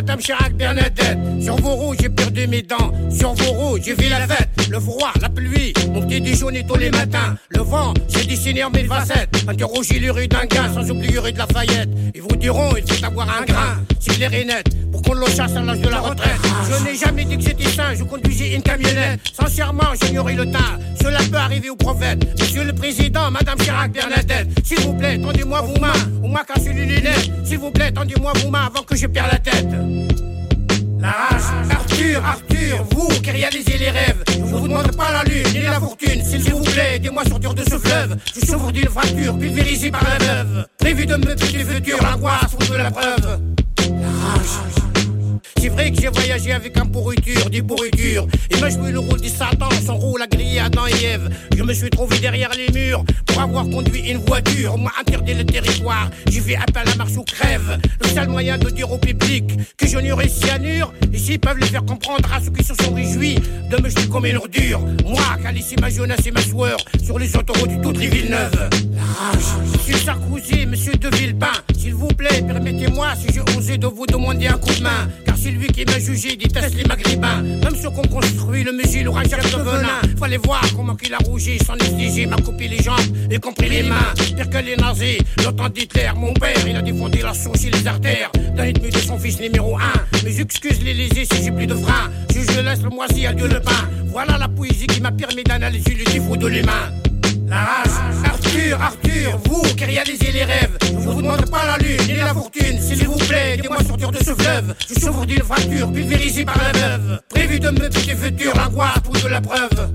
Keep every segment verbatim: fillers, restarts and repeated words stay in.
Madame Chirac, Bernadette. Sur vos roues, j'ai perdu mes dents. Sur vos roues, j'ai vu la fête. Le froid, la pluie, mon petit déjeuner tous les matins. Le vent, j'ai dessiné en mille facettes. Interrogez les rues d'un gars, sans oublier rue de Lafayette. Ils vous diront, il faut avoir un grain. C'est clair et net, pour qu'on le chasse à l'âge de la retraite. Je n'ai jamais dit que j'étais sain, je conduisais une camionnette. Sincèrement, j'ignorais le temps. Cela peut arriver au prophète. Monsieur le Président, Madame Chirac, Bernadette. S'il vous plaît, tendez-moi vos mains. Ou moi cassez les lunettes. S'il vous plaît, tendez-moi vos mains avant que je perde la tête. La rage, Arthur, Arthur, vous qui réalisez les rêves. Je vous demande pas la lune ni la fortune. S'il vous plaît, aidez-moi à sortir de ce fleuve. Je souffre d'une fracture pulvérisée par la veuve. Prévu de me tuer du futur, l'angoisse ou de la preuve. La rage. C'est vrai que j'ai voyagé avec un pourriture, des pourritures. Et m'a joué le rôle du Satan, son rôle a grillé Adam et Ève. Je me suis trouvé derrière les murs pour avoir conduit une voiture. On m'a interdit le territoire, j'ai fait appel à la marche ou crève. Le seul moyen de dire au public que je n'aurai cyanure. Ici peuvent le faire comprendre à ceux qui se sont réjouis de me jeter comme une ordure. Moi qui a laissé ma jeunesse et ma sueur sur les autoroutes de toutes les villes neuves. La rage. Monsieur Sarkozy, monsieur de Villepin, s'il vous plaît, permettez-moi si j'ai osé de vous demander un coup de main. Car c'est lui qui m'a jugé, déteste les maghrébins. Même ceux qu'on construit le musée, l'aura Jacques de venin. Fallait voir comment qu'il a rougi, son exigé, m'a coupé les jambes, y compris les mains. Pire que les nazis, le temps d'Hitler, mon père, il a défendu la source et les artères d'un ennemi de son fils numéro un. Mais excuse les lésés si j'ai plus de frein. Si je laisse le moisi, adieu le pain. Voilà la poésie qui m'a permis d'analyser le défaut de l'humain. La rage, Arthur, Arthur, vous qui réalisez les rêves. Je vous demande pas la lune ni la fortune. S'il vous plaît, aidez-moi à sortir de ce fleuve. Je souffre d'une fracture pulvérisée par la veuve. Prévu de me tuer futur, l'angoisse ou de la preuve.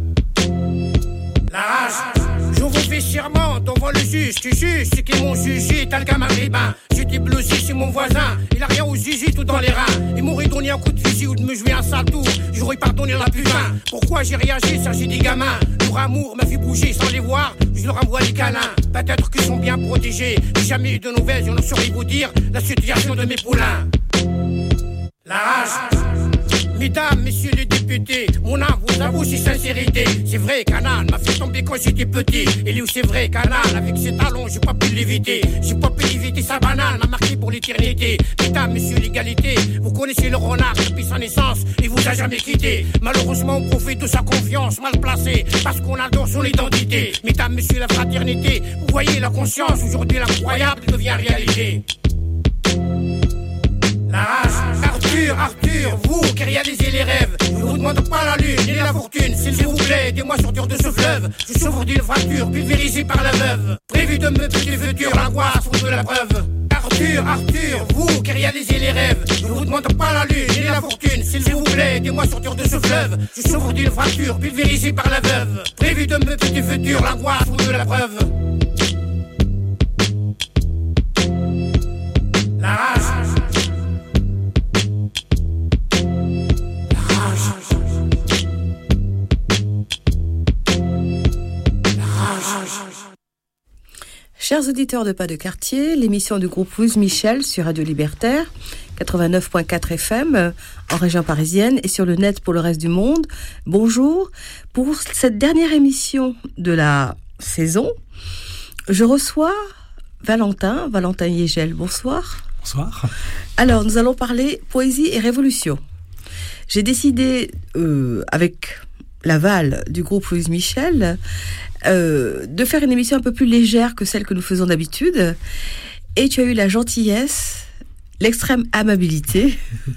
La rage. Je vous fais serment devant le juge, tu juges ceux qui m'ont jugé, tel qu'un maghrébin. J'étais blousé chez mon voisin, il a rien aux zizi tout dans les reins. Il m'aurait donné un coup de fusil ou de me jouer un sale tour, j'aurais pardonné la putain. Pourquoi j'ai réagi, ça j'ai des gamins. Leur amour m'a fait bouger sans les voir, je leur envoie les câlins. Peut-être qu'ils sont bien protégés, j'ai jamais eu de nouvelles, je ne saurais vous dire la situation de mes poulains. La rage. Mesdames, messieurs les députés, mon âme vous avoue c'est sincérité. C'est vrai qu'Anna m'a fait tomber quand j'étais petit. Et où c'est vrai qu'Anna, avec ses talons, j'ai pas pu l'éviter. J'ai pas pu éviter sa banane, m'a marqué pour l'éternité. Mesdames, messieurs l'égalité, vous connaissez le renard depuis sa naissance, il vous a jamais quitté. Malheureusement, on profite de sa confiance mal placée, parce qu'on adore son identité. Mesdames, messieurs la fraternité, vous voyez la conscience, aujourd'hui l'incroyable devient réalité. La rage, Arthur, Arthur, vous qui réalisez les rêves. Je vous demande pas la lune ni la fortune. S'il vous plaît, aidez-moi à sortir de ce fleuve. Je souffre d'une fracture pulvérisée par la veuve. Prévu de me tuer du futur, l'angoisse ou de la preuve. Arthur, Arthur, vous qui réalisez les rêves. Je vous demande pas la lune ni la fortune. S'il vous plaît, aidez-moi à sortir de ce fleuve. Je souffre d'une fracture pulvérisée par la veuve. Prévu de me tuer du futur, l'angoisse ou de la preuve. La rage. Chers auditeurs de Pas de Quartier, l'émission du groupe Louise Michel sur Radio Libertaire, quatre-vingt-neuf virgule quatre F M en région parisienne et sur le net pour le reste du monde. Bonjour. Pour cette dernière émission de la saison, je reçois Valentin, Valentin Yegel. Bonsoir. Bonsoir. Alors, nous allons parler poésie et révolution. J'ai décidé, euh, avec l'aval du groupe Louise Michel, euh, de faire une émission un peu plus légère que celle que nous faisons d'habitude. Et tu as eu la gentillesse, l'extrême amabilité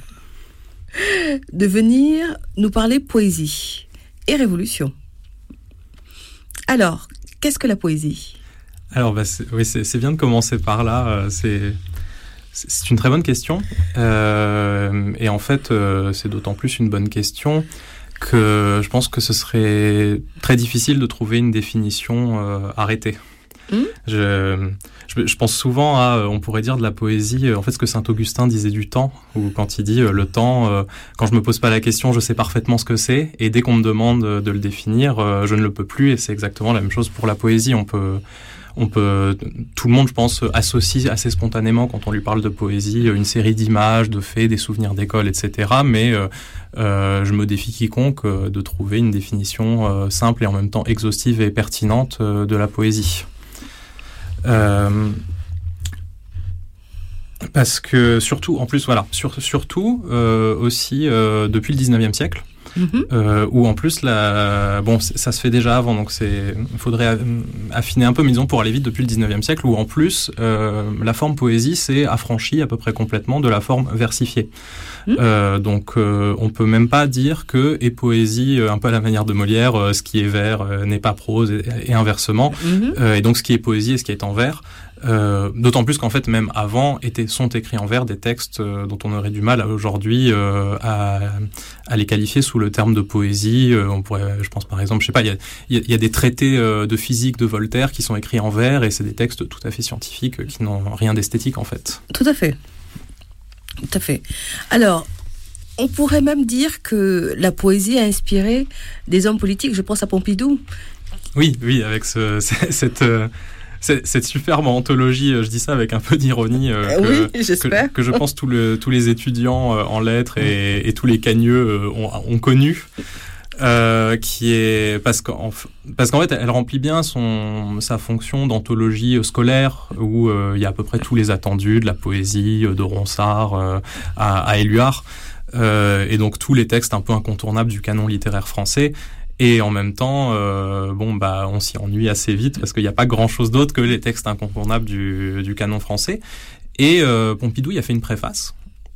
de venir nous parler poésie et révolution. Alors, qu'est-ce que la poésie ? Alors, bah, c'est, oui, c'est, c'est bien de commencer par là. Euh, c'est, c'est une très bonne question. Euh, et en fait, euh, c'est d'autant plus une bonne question que je pense que ce serait très difficile de trouver une définition euh, arrêtée. Mmh. Je, je, je pense souvent à, on pourrait dire de la poésie, en fait ce que Saint-Augustin disait du temps, ou quand il dit euh, le temps, euh, quand je me pose pas la question, je sais parfaitement ce que c'est, et dès qu'on me demande de le définir, euh, je ne le peux plus, et c'est exactement la même chose pour la poésie. On peut, on peut, tout le monde, je pense, associe assez spontanément quand on lui parle de poésie une série d'images, de faits, des souvenirs d'école, et cetera. Mais euh, euh, je me défie quiconque euh, de trouver une définition euh, simple et en même temps exhaustive et pertinente euh, de la poésie. Euh, Parce que surtout, en plus, voilà, sur, surtout euh, aussi euh, depuis le dix-neuvième siècle. Mmh. Euh, où en plus la bon ça se fait déjà avant, donc c'est faudrait affiner un peu, mais disons pour aller vite, depuis le dix-neuvième siècle, où en plus euh, la forme poésie s'est affranchie à peu près complètement de la forme versifiée. Mmh. Euh, donc euh, on peut même pas dire que et poésie, un peu à la manière de Molière, euh, ce qui est vers euh, n'est pas prose, et, et inversement. Mmh. Euh, et donc ce qui est poésie et ce qui est en vers. Euh, d'autant plus qu'en fait, même avant, étaient, sont écrits en vers des textes euh, dont on aurait du mal aujourd'hui euh, à, à les qualifier sous le terme de poésie. Euh, on pourrait, je pense par exemple, je sais pas, il y a, il y a des traités euh, de physique de Voltaire qui sont écrits en vers, et c'est des textes tout à fait scientifiques euh, qui n'ont rien d'esthétique en fait. Tout à fait. Tout à fait. Alors, on pourrait même dire que la poésie a inspiré des hommes politiques. Je pense à Pompidou. Oui, oui, avec ce, cette... Euh, cette superbe anthologie, je dis ça avec un peu d'ironie, euh, que, oui, j'espère. que, que je pense tous le, tous les étudiants euh, en lettres et, et tous les cagneux euh, ont, ont connu, euh, qui est parce qu'en, parce qu'en fait elle remplit bien son, sa fonction d'anthologie scolaire, où euh, il y a à peu près tous les attendus, de la poésie, de Ronsard euh, à, à Éluard, euh, et donc tous les textes un peu incontournables du canon littéraire français. Et en même temps, euh, bon, bah, on s'y ennuie assez vite parce qu'il n'y a pas grand-chose d'autre que les textes incontournables du, du canon français. Et euh, Pompidou y a fait une préface.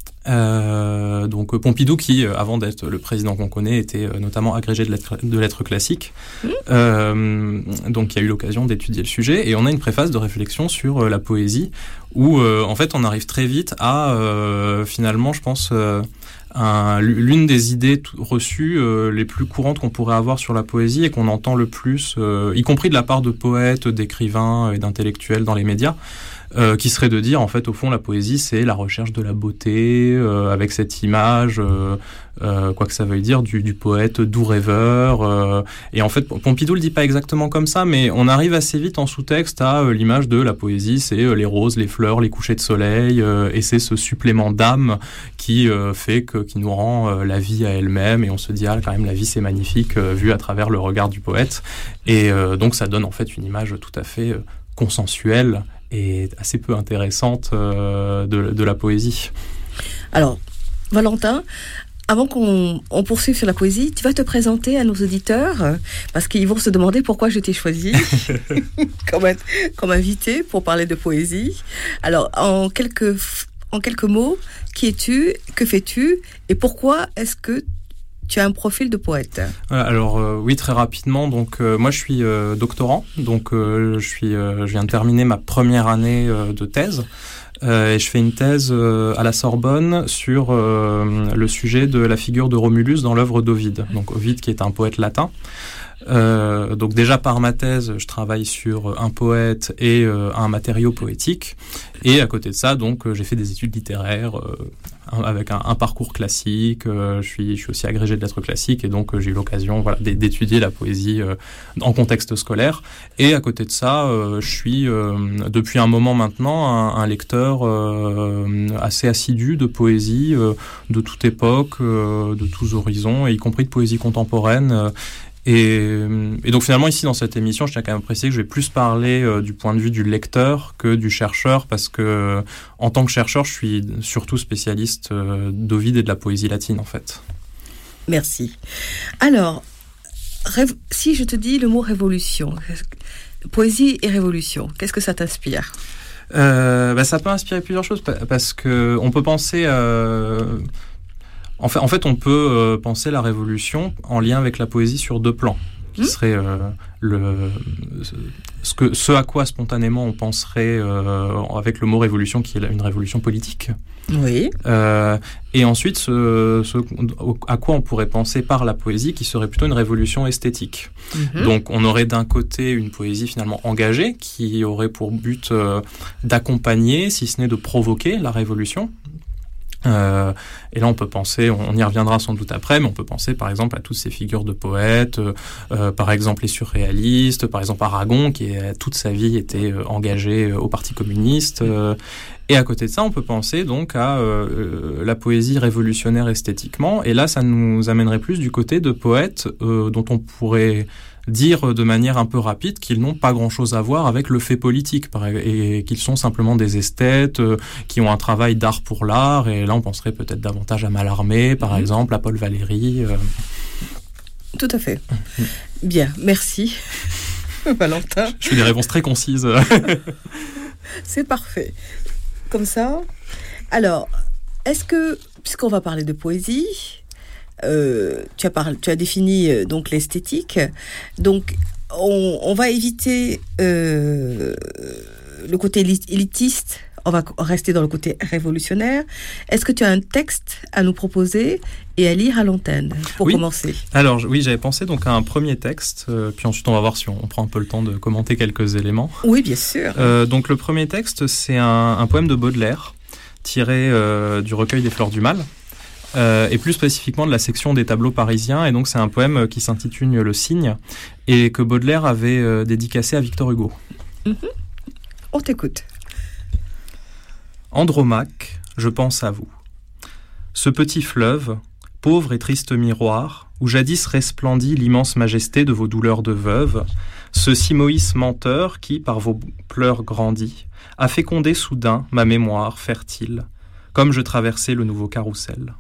Euh, donc Pompidou, qui, avant d'être le président qu'on connaît, était notamment agrégé de lettres, de lettres classiques. Mmh. Euh, donc il y a eu l'occasion d'étudier le sujet. Et on a une préface de réflexion sur euh, la poésie, où euh, en fait on arrive très vite à, euh, finalement, je pense... Euh, Un, l'une des idées t- reçues euh, les plus courantes qu'on pourrait avoir sur la poésie et qu'on entend le plus, euh, y compris de la part de poètes, d'écrivains et d'intellectuels dans les médias, euh, qui serait de dire, en fait, au fond, la poésie, c'est la recherche de la beauté, euh, avec cette image, euh, euh, quoi que ça veuille dire, du, du poète doux rêveur. Euh, et en fait, Pompidou le dit pas exactement comme ça, mais on arrive assez vite en sous-texte à euh, l'image de la poésie, c'est euh, les roses, les fleurs, les couchers de soleil, euh, et c'est ce supplément d'âme qui euh, fait que, qui nous rend euh, la vie à elle-même, et on se dit, ah, quand même, la vie, c'est magnifique, euh, vu à travers le regard du poète. Et euh, donc, ça donne en fait une image tout à fait euh, consensuelle et assez peu intéressante euh, de, de la poésie. Alors, Valentin, avant qu'on on poursuive sur la poésie, tu vas te présenter à nos auditeurs, parce qu'ils vont se demander pourquoi je t'ai choisi comme, comme invité pour parler de poésie. Alors, en quelques, en quelques mots, qui es-tu, que fais-tu, et pourquoi est-ce que tu as un profil de poète? Voilà, alors euh, oui, très rapidement. Donc euh, moi, je suis euh, doctorant. Donc euh, je suis, euh, je viens de terminer ma première année euh, de thèse. Euh, et je fais une thèse euh, à la Sorbonne sur euh, le sujet de la figure de Romulus dans l'œuvre d'Ovide. Donc Ovide, qui est un poète latin. Euh, donc déjà par ma thèse, je travaille sur un poète et euh, un matériau poétique. Et à côté de ça, donc euh, j'ai fait des études littéraires euh, avec un, un parcours classique. Euh, je suis, je suis aussi agrégé de lettres classiques, et donc euh, j'ai eu l'occasion, voilà, d'étudier la poésie euh, en contexte scolaire. Et à côté de ça, euh, je suis euh, depuis un moment maintenant un, un lecteur euh, assez assidu de poésie euh, de toute époque, euh, de tous horizons, et y compris de poésie contemporaine. Euh, Et, et donc finalement ici dans cette émission, je tiens quand même à préciser que je vais plus parler euh, du point de vue du lecteur que du chercheur, parce que euh, en tant que chercheur, je suis surtout spécialiste euh, d'Ovide et de la poésie latine en fait. Merci. Alors, rêve, si je te dis le mot révolution, poésie et révolution, qu'est-ce que ça t'inspire ? euh, bah, Ça peut inspirer plusieurs choses, parce que on peut penser... Euh, En fait, en fait, on peut euh, penser la révolution en lien avec la poésie sur deux plans, qui mmh. serait euh, le ce que ce à quoi spontanément on penserait euh, avec le mot révolution, qui est une révolution politique. Oui. Euh, et ensuite, ce, ce à quoi on pourrait penser par la poésie, qui serait plutôt une révolution esthétique. Mmh. Donc, on aurait d'un côté une poésie finalement engagée, qui aurait pour but euh, d'accompagner, si ce n'est de provoquer, la révolution. Euh, et là on peut penser, on y reviendra sans doute après, mais on peut penser par exemple à toutes ces figures de poètes, euh, par exemple les surréalistes, par exemple Aragon, qui toute sa vie était engagé au Parti communiste, euh, Et à côté de ça, on peut penser donc à euh, la poésie révolutionnaire esthétiquement. Et là, ça nous amènerait plus du côté de poètes euh, dont on pourrait dire de manière un peu rapide qu'ils n'ont pas grand-chose à voir avec le fait politique et qu'ils sont simplement des esthètes euh, qui ont un travail d'art pour l'art. Et là, on penserait peut-être davantage à Mallarmé, par mmh. exemple, à Paul Valéry. Euh... Tout à fait. Mmh. Bien, merci, Valentin. Je fais des réponses très concises. C'est parfait. Comme ça. Alors, est-ce que, puisqu'on va parler de poésie, euh, tu as parlé, tu as défini euh, donc l'esthétique, donc on, on va éviter euh, le côté élitiste, on va rester dans le côté révolutionnaire. Est-ce que tu as un texte à nous proposer et à lire à l'antenne pour oui. commencer? Alors oui, j'avais pensé donc à un premier texte, euh, puis ensuite on va voir si on, on prend un peu le temps de commenter quelques éléments. Oui, bien sûr. Euh, donc le premier texte, c'est un, un poème de Baudelaire tiré euh, du recueil des Fleurs du Mal. Euh, et plus spécifiquement de la section des tableaux parisiens. Et donc c'est un poème qui s'intitule Le Cygne et que Baudelaire avait euh, dédicacé à Victor Hugo. Mm-hmm. On t'écoute. Andromaque, je pense à vous. Ce petit fleuve, pauvre et triste miroir, où jadis resplendit l'immense majesté de vos douleurs de veuve, ce Simoïs menteur qui, par vos pleurs grandit, a fécondé soudain ma mémoire fertile, comme je traversais le nouveau carrousel.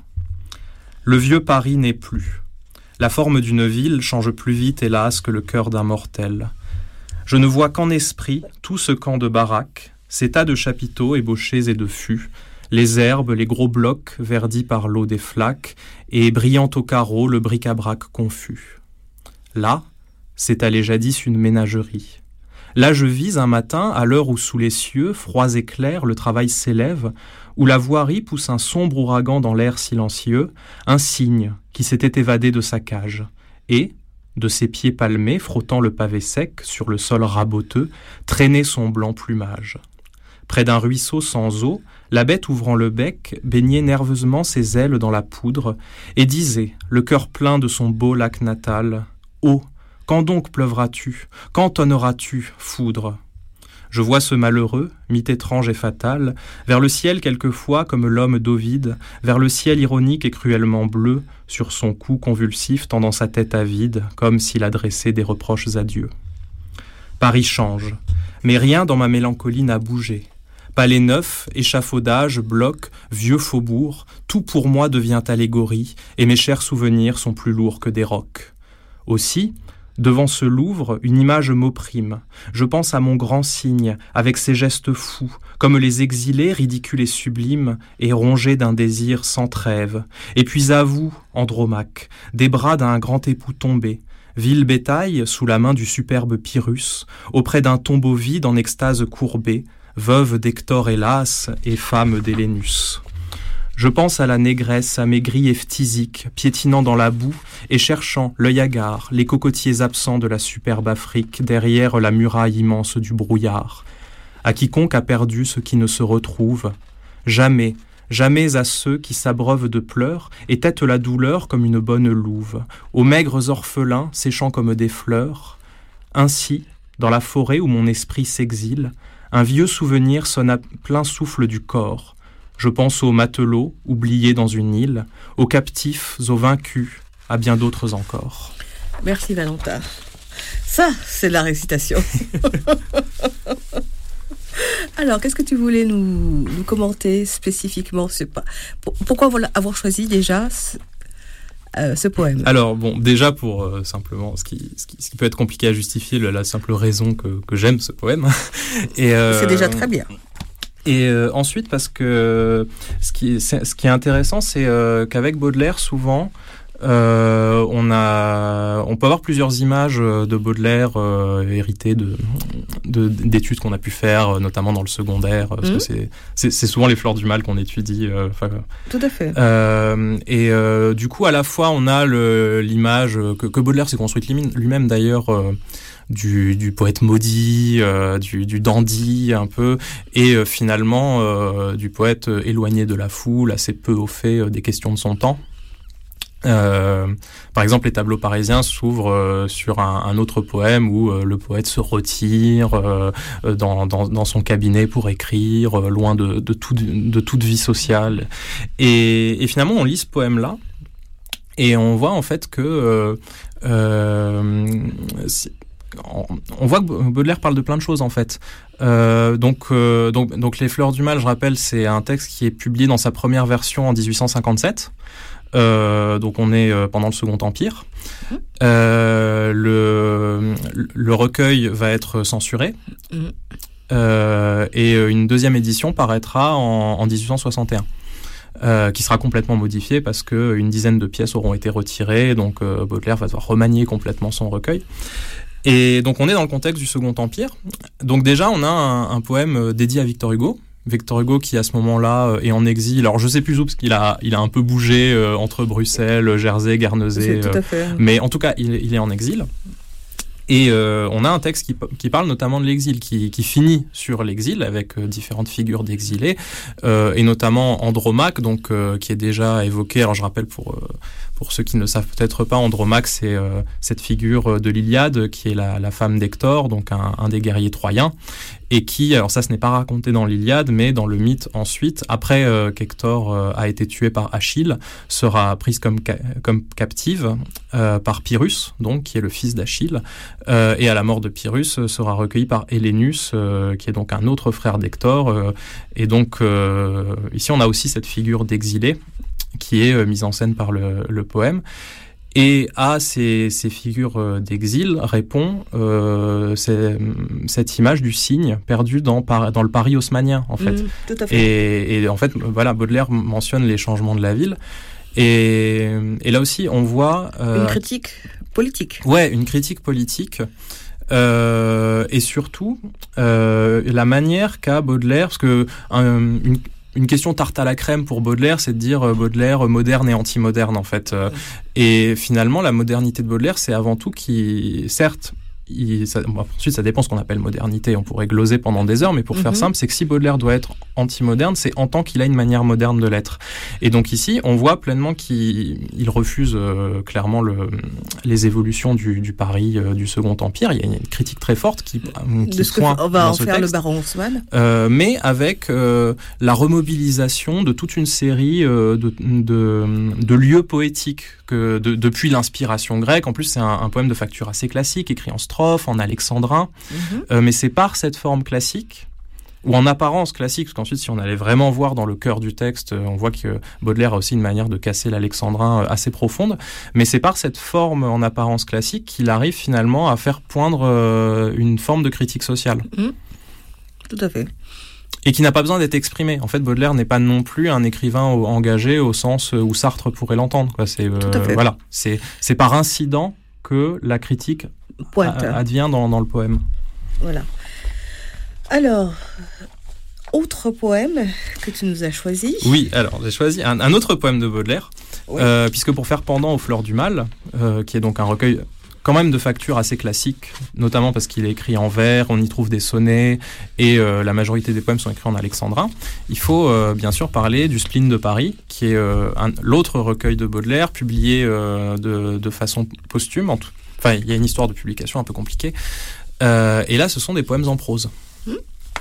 Le vieux Paris n'est plus. La forme d'une ville change plus vite, hélas, que le cœur d'un mortel. Je ne vois qu'en esprit tout ce camp de baraques, ces tas de chapiteaux ébauchés et de fûts, les herbes, les gros blocs verdis par l'eau des flaques, et brillant au carreau le bric-à-brac confus. Là, s'étalait jadis une ménagerie. Là je vis un matin, à l'heure où sous les cieux, froids et clairs, le travail s'élève, où la voirie pousse un sombre ouragan dans l'air silencieux, un cygne qui s'était évadé de sa cage, et, de ses pieds palmés, frottant le pavé sec sur le sol raboteux, traînait son blanc plumage. Près d'un ruisseau sans eau, la bête ouvrant le bec, baignait nerveusement ses ailes dans la poudre, et disait, le cœur plein de son beau lac natal, « Oh, quand donc pleuvras-tu? Quand tonneras-tu, foudre ?» Je vois ce malheureux, mythe étrange et fatal, vers le ciel quelquefois comme l'homme d'Ovide, vers le ciel ironique et cruellement bleu, sur son cou convulsif tendant sa tête avide, comme s'il adressait des reproches à Dieu. Paris change, mais rien dans ma mélancolie n'a bougé. Palais neuf, échafaudage, bloc, vieux faubourg, tout pour moi devient allégorie, et mes chers souvenirs sont plus lourds que des rocs. Aussi, devant ce Louvre, une image m'opprime. Je pense à mon grand cygne, avec ses gestes fous, comme les exilés, ridicules et sublimes, et rongés d'un désir sans trêve. Et puis à vous, Andromaque, des bras d'un grand époux tombé, vil bétail, sous la main du superbe Pyrrhus, auprès d'un tombeau vide en extase courbée, veuve d'Hector hélas, et femme d'Hélénus. Je pense à la négresse amaigrie et phthisique, piétinant dans la boue et cherchant, l'œil hagard, les cocotiers absents de la superbe Afrique derrière la muraille immense du brouillard. À quiconque a perdu ce qui ne se retrouve, jamais, jamais à ceux qui s'abreuvent de pleurs et têtent la douleur comme une bonne louve, aux maigres orphelins séchant comme des fleurs. Ainsi, dans la forêt où mon esprit s'exile, un vieux souvenir sonne à plein souffle du corps. Je pense aux matelots, oubliés dans une île, aux captifs, aux vaincus, à bien d'autres encore. Merci Valentin. Ça, c'est de la récitation. Alors, qu'est-ce que tu voulais nous, nous commenter spécifiquement? C'est pas, pour, pourquoi avoir choisi déjà ce, euh, ce poème? Alors, bon, déjà pour euh, simplement, ce qui, ce, qui, ce qui peut être compliqué à justifier, le, la simple raison que, que j'aime ce poème. Et, euh, c'est déjà très bien. Et euh, ensuite, parce que ce qui, ce qui est intéressant, c'est euh, qu'avec Baudelaire, souvent, euh, on, a, on peut avoir plusieurs images de Baudelaire euh, héritées de, de, d'études qu'on a pu faire, notamment dans le secondaire, parce mmh. que c'est, c'est, c'est souvent les fleurs du mal qu'on étudie. Euh, Tout à fait. Euh, et euh, du coup, à la fois, on a le, l'image que, que Baudelaire s'est construite lui-même, d'ailleurs, euh, Du, du poète maudit, euh, du, du dandy un peu, et euh, finalement euh, du poète éloigné de la foule, assez peu au fait euh, des questions de son temps. Euh, par exemple, les tableaux parisiens s'ouvrent euh, sur un, un autre poème où euh, le poète se retire euh, dans, dans, dans son cabinet pour écrire, euh, loin de, de, tout, de toute vie sociale. Et, et finalement, on lit ce poème-là et on voit en fait que euh, euh, si, on voit que Baudelaire parle de plein de choses en fait. Euh, donc, euh, donc, donc Les Fleurs du Mal, je rappelle, c'est un texte qui est publié dans sa première version en dix-huit cent cinquante-sept. Euh, donc on est euh, pendant le Second Empire. Mmh. Euh, le, le recueil va être censuré. Mmh. Euh, et une deuxième édition paraîtra en, en dix-huit cent soixante et un. Euh, qui sera complètement modifiée parce qu'une dizaine de pièces auront été retirées. Donc euh, Baudelaire va devoir remanier complètement son recueil. Et donc on est dans le contexte du Second Empire. Donc déjà on a un, un poème dédié à Victor Hugo. Victor Hugo qui à ce moment-là est en exil. Alors je sais plus où parce qu'il a il a un peu bougé euh, entre Bruxelles, Jersey, Guernesey. C'est tout à fait. Euh, mais en tout cas il, il est en exil. Et euh, on a un texte qui, qui parle notamment de l'exil, qui, qui finit sur l'exil avec euh, différentes figures d'exilés, euh, et notamment Andromaque, donc euh, qui est déjà évoqué. Alors je rappelle pour euh, pour ceux qui ne savent peut-être pas, Andromaque c'est euh, cette figure de l'Iliade qui est la, la femme d'Hector, donc un, un des guerriers troyens, et qui, alors ça ce n'est pas raconté dans l'Iliade, mais dans le mythe ensuite, après euh, qu'Hector euh, a été tué par Achille, sera prise comme ca- comme captive euh, par Pyrrhus, donc qui est le fils d'Achille. Euh, et à la mort de Pyrrhus, euh, sera recueilli par Hélénus, euh, qui est donc un autre frère d'Hector. Euh, et donc, euh, ici, on a aussi cette figure d'exilé qui est euh, mise en scène par le, le poème. Et à ces, ces figures d'exil répond euh, cette image du cygne perdu dans, dans le Paris haussmannien, en fait. Mmh, tout à fait. Et, et en fait, voilà, Baudelaire mentionne les changements de la ville. Et, et là aussi, on voit... Euh, une critique politique. Ouais, une critique politique. Euh, et surtout, euh, la manière qu'a Baudelaire... Parce que un, une, une question tarte à la crème pour Baudelaire, c'est de dire euh, Baudelaire moderne et anti-moderne, en fait. Euh, et finalement, la modernité de Baudelaire, c'est avant tout qui... Certes, il, ça, bon, ensuite, ça dépend ce qu'on appelle modernité. On pourrait gloser pendant des heures, mais pour mm-hmm. faire simple, c'est que si Baudelaire doit être anti-moderne, c'est en tant qu'il a une manière moderne de l'être. Et donc ici, on voit pleinement qu'il il refuse euh, clairement le, les évolutions du, du Paris euh, du Second Empire. Il y a une critique très forte qui, qui de ce que on va en faire texte, le baron Haussmann. Euh, mais avec euh, la remobilisation de toute une série euh, de, de, de lieux poétiques que de, depuis l'inspiration grecque. En plus, c'est un, un poème de facture assez classique, écrit en strophe, en alexandrin. Mm-hmm. Euh, mais c'est par cette forme classique, ou en apparence classique, parce qu'ensuite, si on allait vraiment voir dans le cœur du texte, on voit que Baudelaire a aussi une manière de casser l'alexandrin assez profonde, mais c'est par cette forme en apparence classique qu'il arrive finalement à faire poindre euh, une forme de critique sociale. Mmh. Tout à fait. Et qui n'a pas besoin d'être exprimé. En fait, Baudelaire n'est pas non plus un écrivain engagé au sens où Sartre pourrait l'entendre. Quoi. C'est, euh, Tout à fait. Voilà, c'est, c'est par incident que la critique a, advient dans, dans le poème. Voilà. Alors, autre poème que tu nous as choisi. Oui, alors j'ai choisi un, un autre poème de Baudelaire, oui. euh, puisque pour faire pendant aux Fleurs du Mal, euh, qui est donc un recueil quand même de facture assez classique, notamment parce qu'il est écrit en vers, on y trouve des sonnets, et euh, la majorité des poèmes sont écrits en alexandrin. Il faut euh, bien sûr parler du Spleen de Paris, qui est euh, un, l'autre recueil de Baudelaire, publié euh, de, de façon posthume. En tout, enfin, il y a une histoire de publication un peu compliquée. Euh, et là, ce sont des poèmes en prose. Mmh.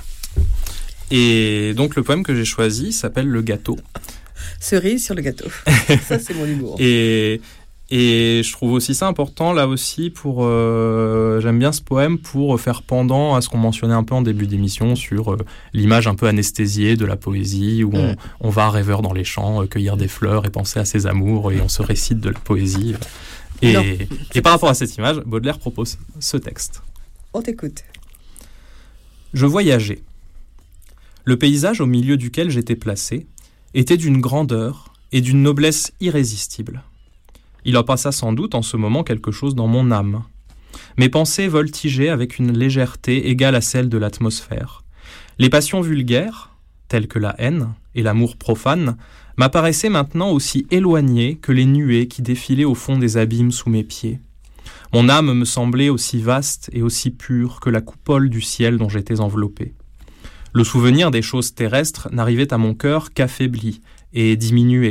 Et donc, le poème que j'ai choisi s'appelle Le Gâteau. Cerise sur le gâteau. Ça, c'est mon humour. Et... Et je trouve aussi ça important, là aussi, pour... Euh, j'aime bien ce poème pour faire pendant à ce qu'on mentionnait un peu en début d'émission sur euh, l'image un peu anesthésiée de la poésie, où on, on va rêveur dans les champs, euh, cueillir des fleurs et penser à ses amours, et on se récite de la poésie. Et, et par rapport à cette image, Baudelaire propose ce texte. On t'écoute. Je voyageais. Le paysage au milieu duquel j'étais placé était d'une grandeur et d'une noblesse irrésistible. Il en passa sans doute en ce moment quelque chose dans mon âme. Mes pensées voltigeaient avec une légèreté égale à celle de l'atmosphère. Les passions vulgaires, telles que la haine et l'amour profane, m'apparaissaient maintenant aussi éloignées que les nuées qui défilaient au fond des abîmes sous mes pieds. Mon âme me semblait aussi vaste et aussi pure que la coupole du ciel dont j'étais enveloppé. Le souvenir des choses terrestres n'arrivait à mon cœur qu'affaibli et diminué,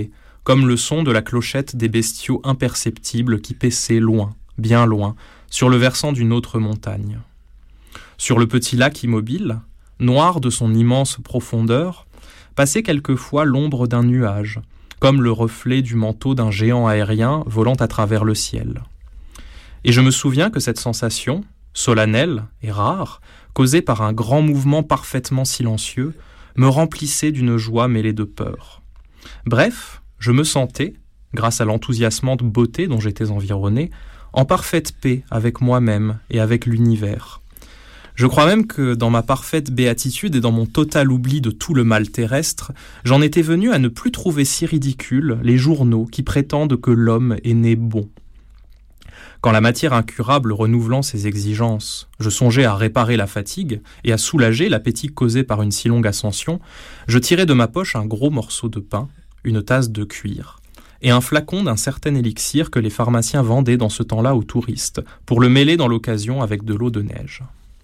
comme le son de la clochette des bestiaux imperceptibles qui paissaient loin, bien loin, sur le versant d'une autre montagne. Sur le petit lac immobile, noir de son immense profondeur, passait quelquefois l'ombre d'un nuage, comme le reflet du manteau d'un géant aérien volant à travers le ciel. Et je me souviens que cette sensation, solennelle et rare, causée par un grand mouvement parfaitement silencieux, me remplissait d'une joie mêlée de peur. Bref, je me sentais, grâce à l'enthousiasmante beauté dont j'étais environné, en parfaite paix avec moi-même et avec l'univers. Je crois même que dans ma parfaite béatitude et dans mon total oubli de tout le mal terrestre, j'en étais venu à ne plus trouver si ridicules les journaux qui prétendent que l'homme est né bon. Quand la matière incurable renouvelant ses exigences, je songeais à réparer la fatigue et à soulager l'appétit causé par une si longue ascension, je tirais de ma poche un gros morceau de pain, une tasse de cuir, et un flacon d'un certain élixir que les pharmaciens vendaient dans ce temps-là aux touristes, pour le mêler dans l'occasion avec de l'eau de neige.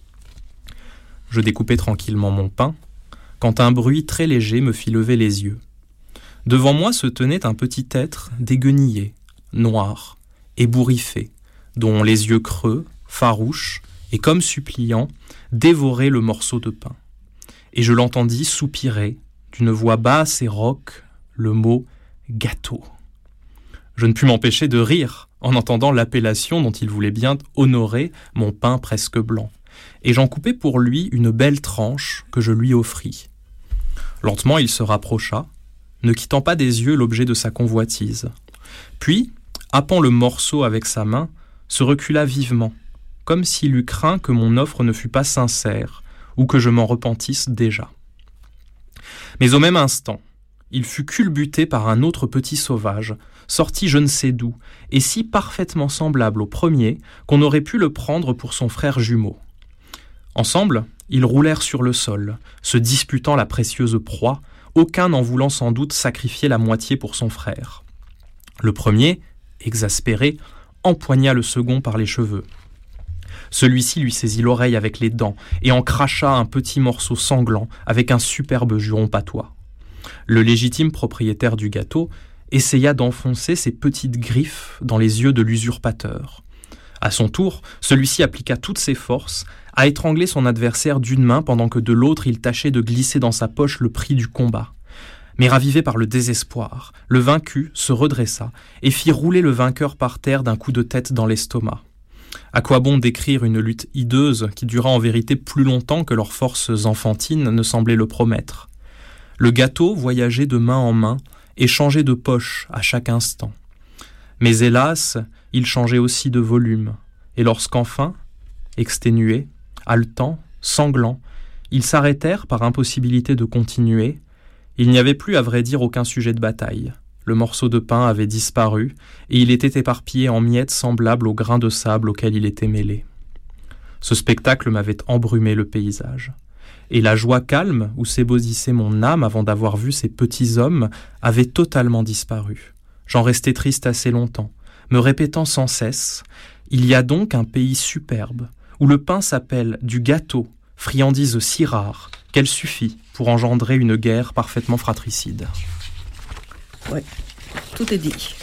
Je découpais tranquillement mon pain, quand un bruit très léger me fit lever les yeux. Devant moi se tenait un petit être déguenillé, noir, ébouriffé, dont les yeux creux, farouches, et comme suppliant, dévoraient le morceau de pain. Et je l'entendis soupirer, d'une voix basse et rauque, le mot « gâteau ». Je ne pus m'empêcher de rire en entendant l'appellation dont il voulait bien honorer mon pain presque blanc, et j'en coupai pour lui une belle tranche que je lui offris. Lentement il se rapprocha, ne quittant pas des yeux l'objet de sa convoitise. Puis, happant le morceau avec sa main, se recula vivement, comme s'il eût craint que mon offre ne fût pas sincère, ou que je m'en repentisse déjà. Mais au même instant, il fut culbuté par un autre petit sauvage, sorti je ne sais d'où, et si parfaitement semblable au premier qu'on aurait pu le prendre pour son frère jumeau. Ensemble, ils roulèrent sur le sol, se disputant la précieuse proie, aucun n'en voulant sans doute sacrifier la moitié pour son frère. Le premier, exaspéré, empoigna le second par les cheveux. Celui-ci lui saisit l'oreille avec les dents et en cracha un petit morceau sanglant avec un superbe juron patois. Le légitime propriétaire du gâteau essaya d'enfoncer ses petites griffes dans les yeux de l'usurpateur. À son tour, celui-ci appliqua toutes ses forces à étrangler son adversaire d'une main pendant que de l'autre il tâchait de glisser dans sa poche le prix du combat. Mais ravivé par le désespoir, le vaincu se redressa et fit rouler le vainqueur par terre d'un coup de tête dans l'estomac. À quoi bon décrire une lutte hideuse qui dura en vérité plus longtemps que leurs forces enfantines ne semblaient le promettre. Le gâteau voyageait de main en main et changeait de poche à chaque instant. Mais hélas, il changeait aussi de volume, et lorsqu'enfin, exténués, haletants, sanglants, ils s'arrêtèrent par impossibilité de continuer, il n'y avait plus à vrai dire aucun sujet de bataille. Le morceau de pain avait disparu, et il était éparpillé en miettes semblables aux grains de sable auxquels il était mêlé. Ce spectacle m'avait embrumé le paysage. Et la joie calme où s'ébauissait mon âme avant d'avoir vu ces petits hommes avait totalement disparu. J'en restais triste assez longtemps, me répétant sans cesse « Il y a donc un pays superbe, où le pain s'appelle du gâteau, friandise si rare qu'elle suffit pour engendrer une guerre parfaitement fratricide. » Oui, tout est dit.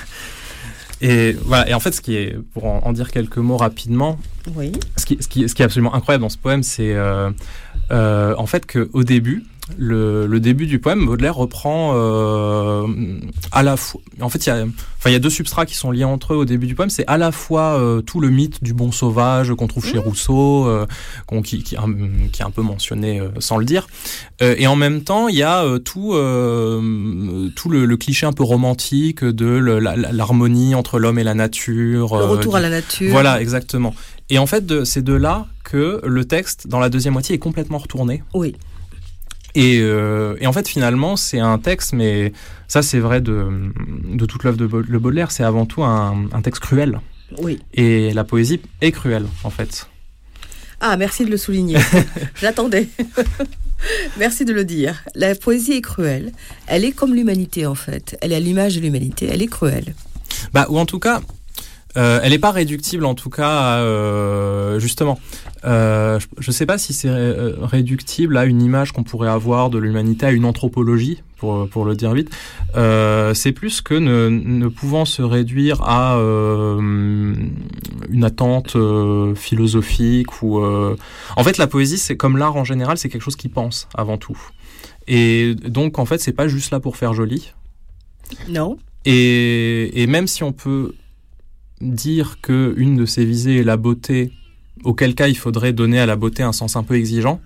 Et voilà. Et en fait, ce qui est, pour en, en dire quelques mots rapidement, oui. ce, qui, ce, qui, ce qui est absolument incroyable dans ce poème, c'est euh, euh, en fait qu'au début, le, le début du poème, Baudelaire reprend euh, à la fois. En fait, il y a, enfin, il y a deux substrats qui sont liés entre eux au début du poème. C'est à la fois euh, tout le mythe du bon sauvage qu'on trouve mmh. chez Rousseau, euh, qu'on, qui, qui, qui est un peu mentionné euh, sans le dire, euh, et en même temps, il y a euh, tout, euh, tout le, le cliché un peu romantique de le, la, l'harmonie entre l'homme et la nature. Le retour euh, à la nature. Voilà, exactement. Et en fait, de, c'est de là que le texte, dans la deuxième moitié, est complètement retourné. Oui. Et, euh, et en fait, finalement, c'est un texte, mais ça, c'est vrai de, de toute l'œuvre de Baudelaire, c'est avant tout un, un texte cruel. Oui. Et la poésie est cruelle, en fait. Ah, merci de le souligner. J'attendais. Merci de le dire. La poésie est cruelle. Elle est comme l'humanité, en fait. Elle est à l'image de l'humanité. Elle est cruelle. Bah, ou en tout cas, Euh, elle n'est pas réductible en tout cas, à, euh, justement. Euh, je ne sais pas si c'est ré- réductible à une image qu'on pourrait avoir de l'humanité, à une anthropologie, pour, pour le dire vite. Euh, c'est plus que ne, ne pouvant se réduire à euh, une attente euh, philosophique ou. Euh... En fait, la poésie, c'est comme l'art en général, c'est quelque chose qui pense avant tout. Et donc, en fait, c'est pas juste là pour faire joli. Non. Et, et même si on peut dire qu'une de ses visées est la beauté, auquel cas il faudrait donner à la beauté un sens un peu exigeant,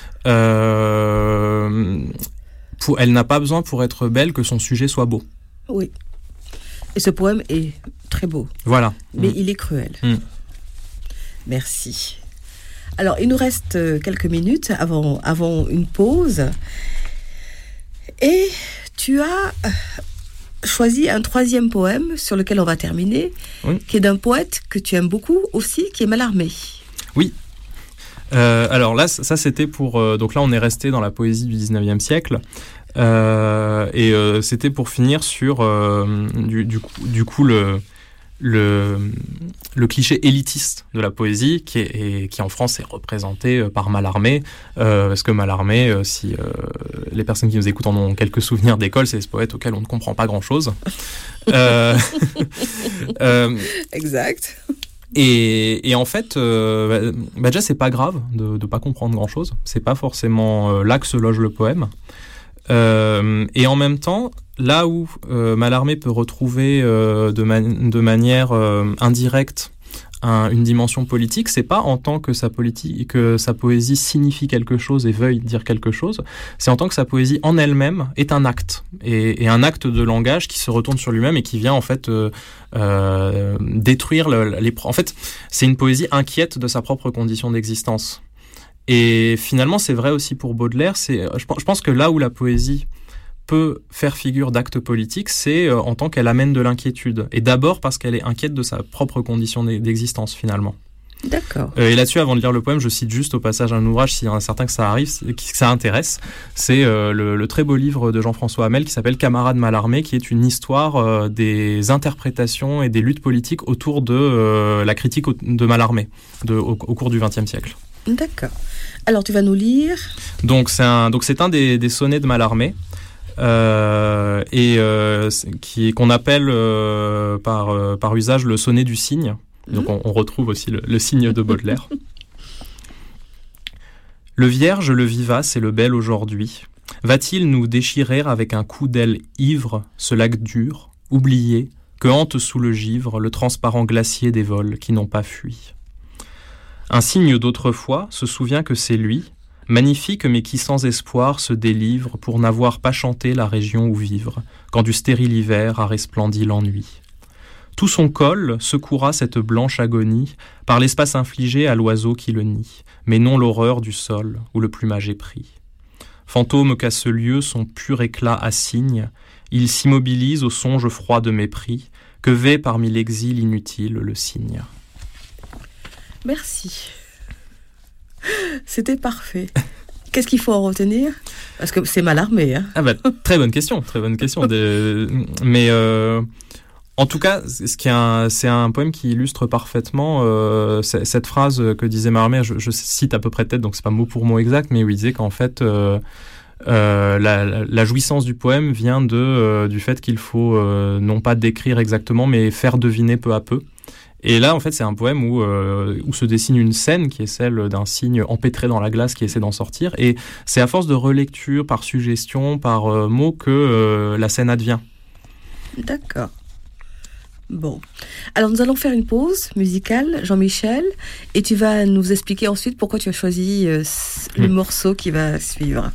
euh, pour, elle n'a pas besoin pour être belle que son sujet soit beau. Oui. Et ce poème est très beau. Voilà. Mais mmh. il est cruel. Mmh. Merci. Alors, il nous reste quelques minutes avant, avant une pause. Et tu as choisi un troisième poème sur lequel on va terminer, oui. qui est d'un poète que tu aimes beaucoup aussi, qui est Mallarmé. Oui. Euh, alors là, ça c'était pour... Euh, donc là, on est resté dans la poésie du dix-neuvième siècle. Euh, et euh, c'était pour finir sur, euh, du, du coup, du coup le... Le, le cliché élitiste de la poésie qui, est, et, qui en France est représenté par Mallarmé, euh, parce que Mallarmé, euh, si euh, les personnes qui nous écoutent en ont quelques souvenirs d'école, c'est ce poète auquel on ne comprend pas grand-chose. euh, euh, exact. Et, et en fait, euh, bah déjà c'est pas grave de ne pas comprendre grand-chose, c'est pas forcément euh, là que se loge le poème. Euh, et en même temps, là où euh, Mallarmé peut retrouver euh, de, man- de manière euh, indirecte un, une dimension politique, c'est pas en tant que sa, politique, que sa poésie signifie quelque chose et veuille dire quelque chose, c'est en tant que sa poésie en elle-même est un acte, et, et un acte de langage qui se retourne sur lui-même et qui vient en fait euh, euh, détruire le, les... En fait, c'est une poésie inquiète de sa propre condition d'existence. Et finalement, c'est vrai aussi pour Baudelaire. C'est, je pense que là où la poésie peut faire figure d'acte politique, c'est en tant qu'elle amène de l'inquiétude. Et d'abord parce qu'elle est inquiète de sa propre condition d'existence, finalement. D'accord. Euh, et là-dessus, avant de lire le poème, je cite juste au passage un ouvrage, s'il y en a certains que ça arrive, que ça intéresse. C'est euh, le, le très beau livre de Jean-François Hamel qui s'appelle Camarade Mallarmé, qui est une histoire euh, des interprétations et des luttes politiques autour de euh, la critique de Mallarmé de, au, au cours du vingtième siècle. D'accord. Alors, tu vas nous lire. Donc, c'est un, donc c'est un des, des sonnets de Mallarmé, euh, et euh, qui, qu'on appelle euh, par, euh, par usage le sonnet du cygne. Donc, mmh. on, on retrouve aussi le, le cygne de Baudelaire. Le vierge, le vivace et le bel aujourd'hui, va-t-il nous déchirer avec un coup d'aile ivre ce lac dur, oublié, que hante sous le givre le transparent glacier des vols qui n'ont pas fui? Un cygne d'autrefois se souvient que c'est lui, magnifique mais qui sans espoir se délivre pour n'avoir pas chanté la région où vivre, quand du stérile hiver a resplendit l'ennui. Tout son col secoura cette blanche agonie par l'espace infligé à l'oiseau qui le nie, mais non l'horreur du sol où le plumage est pris. Fantôme qu'à ce lieu son pur éclat assigne, il s'immobilise au songe froid de mépris, que vait parmi l'exil inutile le cygne. Merci. C'était parfait. Qu'est-ce qu'il faut en retenir ? Parce que c'est Mallarmé. Hein. Ah bah, très bonne question, très bonne question. De... Mais euh, en tout cas, ce qui est un, c'est un poème qui illustre parfaitement euh, cette phrase que disait Mallarmé. Je, je cite à peu près tête, donc c'est pas mot pour mot exact, mais où il disait qu'en fait, euh, euh, la, la jouissance du poème vient de euh, du fait qu'il faut euh, non pas décrire exactement, mais faire deviner peu à peu. Et là, en fait, c'est un poème où, euh, où se dessine une scène qui est celle d'un cygne empêtré dans la glace qui essaie d'en sortir. Et c'est à force de relecture, par suggestion, par euh, mots, que euh, la scène advient. D'accord. Bon. Alors, nous allons faire une pause musicale, Jean-Michel, et tu vas nous expliquer ensuite pourquoi tu as choisi euh, le mmh. morceau qui va suivre.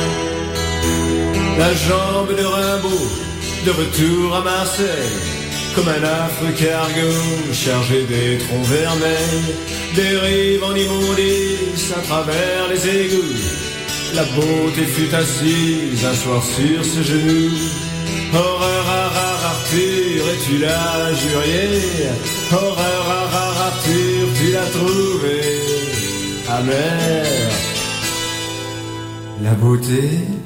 La jambe de Rimbaud, de retour à Marseille, comme un affreux cargo chargé d'étrons vermeils, dérive en immondice à travers les égouts. La beauté fut assise un soir sur ce genou. Horreur à rare Arthur, et tu l'as juré. Horreur à rare Arthur, tu l'as trouvé amère. La beauté.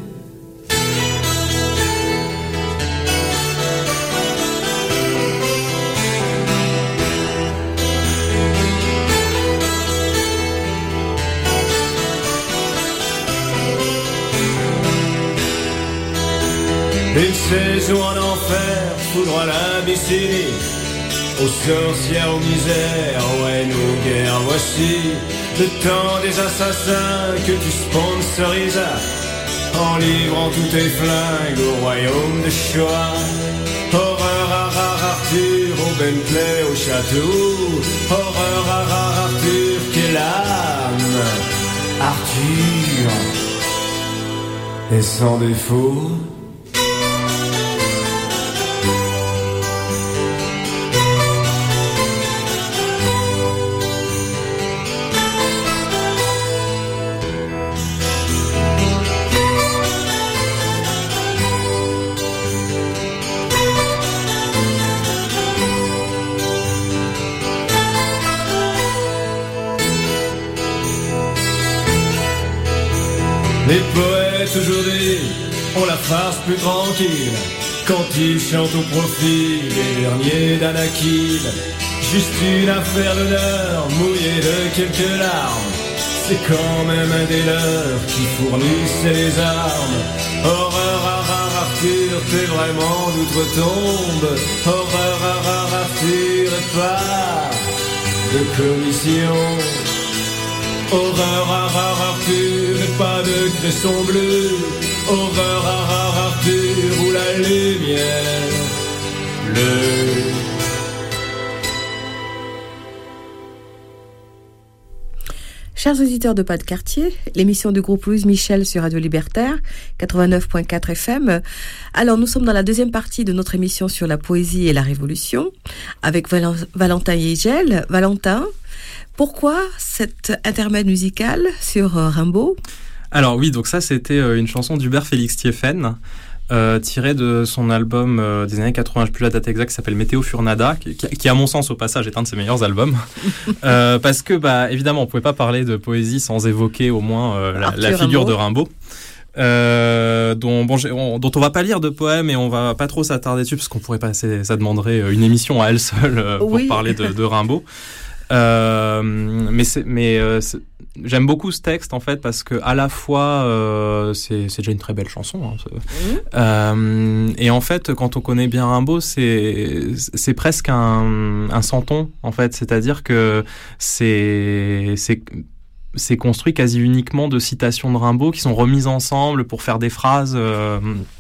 Une saison en enfer, foudre l'Abyssinie, aux sorcières, aux misères, aux haines, aux guerres, voici le temps des assassins que tu sponsorisas, en livrant tous tes flingues au royaume de Shoah. Horreur à rare Arthur, au Bentley, au château. Horreur à rare Arthur, quelle âme Arthur est sans défaut. Les poètes aujourd'hui ont la farce plus tranquille quand ils chantent au profit des derniers d'Anakil. Juste une affaire d'honneur mouillée de quelques larmes. C'est quand même un des leurs qui fournissait les armes. Horreur à rare Arthur, t'es vraiment d'outre-tombe. Horreur à rare Arthur, et pas de commission. Horreur à rare Arthur, et pas de cresson bleu. Horreur à rare Arthur, où la lumière bleue. Chers auditeurs de Pas de Quartier, l'émission du groupe Louise Michel sur Radio Libertaire, quatre-vingt-neuf virgule quatre F M. Alors, nous sommes dans la deuxième partie de notre émission sur la poésie et la révolution, avec Val- Valentin Yegel. Valentin, pourquoi cet intermède musical sur euh, Rimbaud ? Alors oui, donc ça c'était euh, une chanson d'Hubert Félix Thieffen, euh, tirée de son album euh, des années quatre-vingts, je ne sais plus la date exacte, qui s'appelle Météo Furnada, qui, qui, qui à mon sens au passage est un de ses meilleurs albums. euh, parce que bah évidemment on ne pouvait pas parler de poésie sans évoquer au moins euh, la, la figure Rimbaud. de Rimbaud. Euh, dont, bon, on, dont on va pas lire de poèmes et on va pas trop s'attarder dessus parce qu'on pourrait passer, ça demanderait une émission à elle seule euh, pour oui. parler de, de Rimbaud. Euh, mais c'est, mais euh, c'est, j'aime beaucoup ce texte en fait parce que à la fois euh, c'est, c'est déjà une très belle chanson. Hein, mmh. euh, et en fait, quand on connaît bien Rimbaud, c'est c'est presque un, un santon en fait, c'est-à-dire que c'est c'est c'est construit quasi uniquement de citations de Rimbaud qui sont remises ensemble pour faire des phrases euh,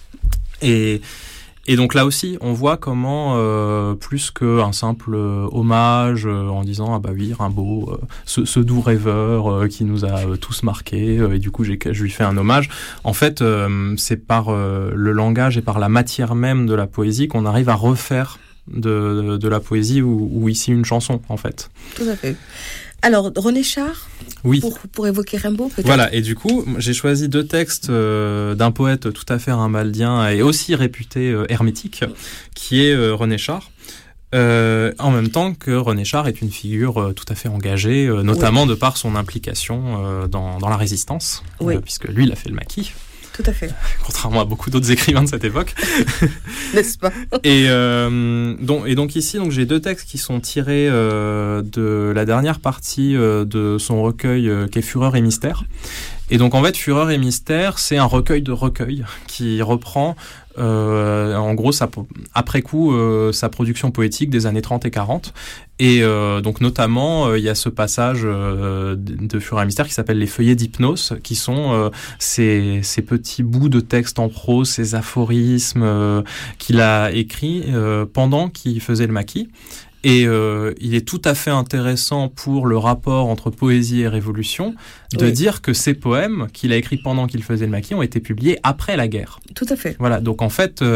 et Et donc là aussi, on voit comment, euh, plus qu'un simple euh, hommage euh, en disant « Ah bah oui, Rimbaud, euh, ce, ce doux rêveur euh, qui nous a euh, tous marqués, euh, et du coup j'ai, je lui fais un hommage », en fait, euh, c'est par euh, le langage et par la matière même de la poésie qu'on arrive à refaire de, de, de la poésie ou, ou ici une chanson, en fait. Tout à fait. Alors, René Char, oui. pour, pour évoquer Rimbaud, peut-être. Voilà, et du coup, j'ai choisi deux textes euh, d'un poète tout à fait rimbaldien et aussi réputé euh, hermétique, qui est euh, René Char. Euh, en même temps que René Char est une figure euh, tout à fait engagée, euh, notamment oui. de par son implication euh, dans, dans la résistance, oui. euh, puisque lui, il a fait le maquis. Tout à fait. Contrairement à beaucoup d'autres écrivains de cette époque. N'est-ce pas ? et, euh, donc, et donc ici, donc, j'ai deux textes qui sont tirés euh, de la dernière partie euh, de son recueil euh, qui est Fureur et Mystère. Et donc en fait, Fureur et Mystère, c'est un recueil de recueils qui reprend euh, en gros sa, après coup euh, sa production poétique des années trente et quarante. Et euh, donc notamment, il euh, y a ce passage euh, de Fureur et Mystère qui s'appelle les feuillets d'hypnose, qui sont euh, ces, ces petits bouts de texte en prose, ces aphorismes euh, qu'il a écrits euh, pendant qu'il faisait le maquis. Et euh, il est tout à fait intéressant pour le rapport entre poésie et révolution de oui. dire que ces poèmes qu'il a écrits pendant qu'il faisait le maquis ont été publiés après la guerre. Tout à fait. Voilà, donc en fait, euh,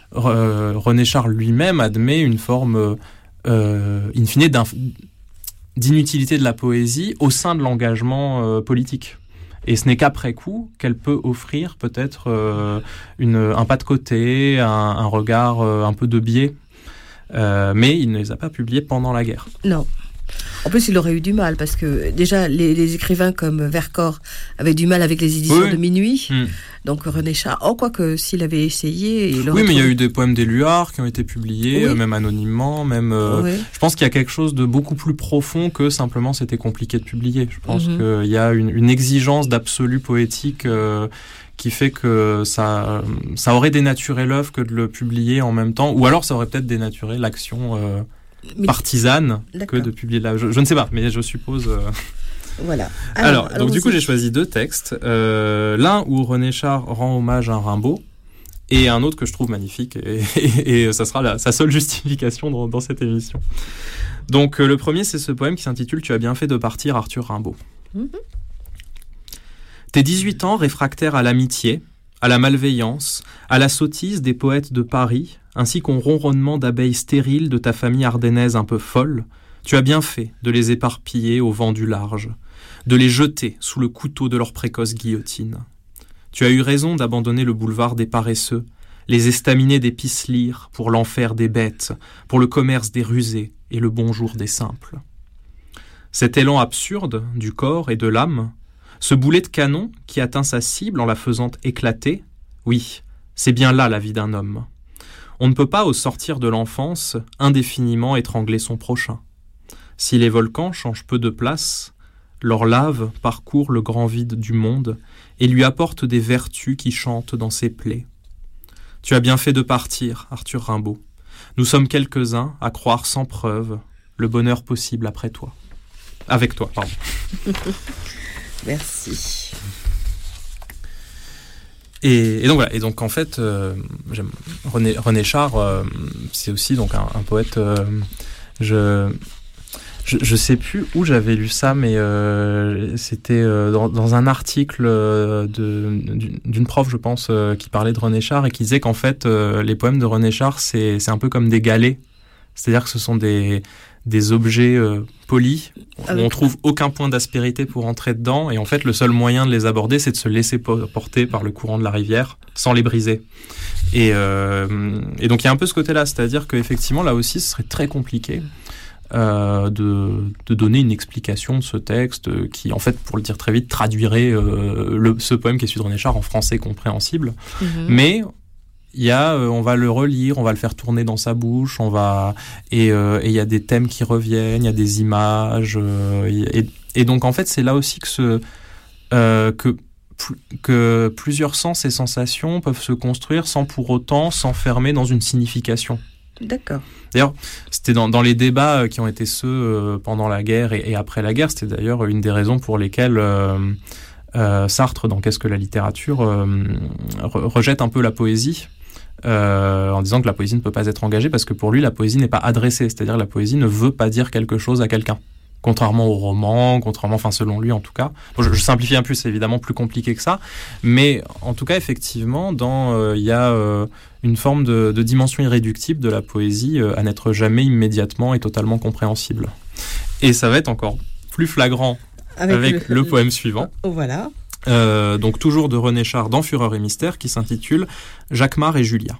euh, René Char lui-même admet une forme, euh, in fine, d'inutilité de la poésie au sein de l'engagement euh, politique. Et ce n'est qu'après coup qu'elle peut offrir peut-être euh, une, un pas de côté, un, un regard euh, un peu de biais. Euh, mais il ne les a pas publiés pendant la guerre. Non. En plus, il aurait eu du mal, parce que déjà, les, les écrivains comme Vercors avaient du mal avec les éditions oui. de Minuit. Mmh. Donc René Char, oh, quoique s'il avait essayé... Il aurait oui, mais trouvé... il y a eu des poèmes d'Éluard qui ont été publiés, oui. euh, même anonymement. Même, euh, oui. Je pense qu'il y a quelque chose de beaucoup plus profond que simplement c'était compliqué de publier. Je pense mmh. qu'il y a une, une exigence d'absolu poétique... Euh, qui fait que ça, ça aurait dénaturé l'œuvre que de le publier en même temps, ou alors ça aurait peut-être dénaturé l'action euh, mais... partisane D'accord. que de publier là. Je, je ne sais pas, mais je suppose. Euh... Voilà. Alors, alors donc du coup, j'ai choisi deux textes. Euh, l'un où René Char rend hommage à Rimbaud, et un autre que je trouve magnifique, et, et, et ça sera la, sa seule justification dans, dans cette émission. Donc, euh, le premier, c'est ce poème qui s'intitule « Tu as bien fait de partir, Arthur Rimbaud ». Mm-hmm. Tes dix-huit ans réfractaires à l'amitié, à la malveillance, à la sottise des poètes de Paris, ainsi qu'au ronronnement d'abeilles stériles de ta famille ardennaise un peu folle, tu as bien fait de les éparpiller au vent du large, de les jeter sous le couteau de leur précoce guillotine. Tu as eu raison d'abandonner le boulevard des paresseux, les estaminets des pisselires pour l'enfer des bêtes, pour le commerce des rusés et le bonjour des simples. Cet élan absurde du corps et de l'âme, ce boulet de canon qui atteint sa cible en la faisant éclater, oui, c'est bien là la vie d'un homme. On ne peut pas, au sortir de l'enfance, indéfiniment étrangler son prochain. Si les volcans changent peu de place, leur lave parcourt le grand vide du monde et lui apporte des vertus qui chantent dans ses plaies. Tu as bien fait de partir, Arthur Rimbaud. Nous sommes quelques-uns à croire sans preuve le bonheur possible après toi. Avec toi, pardon. Merci. Et, et donc voilà. Et donc en fait, euh, j'aime René, René Char, euh, c'est aussi donc un, un poète. Euh, je, je je sais plus où j'avais lu ça, mais euh, c'était euh, dans, dans un article de d'une, d'une prof, je pense, euh, qui parlait de René Char et qui disait qu'en fait euh, les poèmes de René Char c'est c'est un peu comme des galets, c'est-à-dire que ce sont des des objets euh, polis où on trouve aucun point d'aspérité pour entrer dedans, et en fait le seul moyen de les aborder c'est de se laisser porter par le courant de la rivière sans les briser. Et, euh, et donc il y a un peu ce côté-là, c'est-à-dire qu'effectivement là aussi ce serait très compliqué euh, de, de donner une explication de ce texte qui, en fait, pour le dire très vite, traduirait euh, le, ce poème qui est celui de René Char en français compréhensible. Mmh. Mais il y a, euh, on va le relire, on va le faire tourner dans sa bouche, on va et euh, et il y a des thèmes qui reviennent, il y a des images euh, et, et donc en fait c'est là aussi que ce euh, que que plusieurs sens et sensations peuvent se construire sans pour autant s'enfermer dans une signification. D'accord. D'ailleurs, c'était dans, dans les débats qui ont été ceux euh, pendant la guerre et, et après la guerre, c'était d'ailleurs une des raisons pour lesquelles euh, euh, Sartre, dans Qu'est-ce que la littérature, euh, re- rejette un peu la poésie. Euh, en disant que la poésie ne peut pas être engagée parce que pour lui la poésie n'est pas adressée, c'est-à-dire que la poésie ne veut pas dire quelque chose à quelqu'un, contrairement au roman, contrairement, enfin selon lui en tout cas. Bon, je, je simplifie un peu, c'est évidemment plus compliqué que ça, mais en tout cas effectivement, dans il euh, y a euh, une forme de, de dimension irréductible de la poésie euh, à n'être jamais immédiatement et totalement compréhensible. Et ça va être encore plus flagrant avec, avec le, le poème suivant. Oh, voilà. Euh, donc toujours de René Char dans Fureur et Mystère, qui s'intitule Jacquemart et Julia.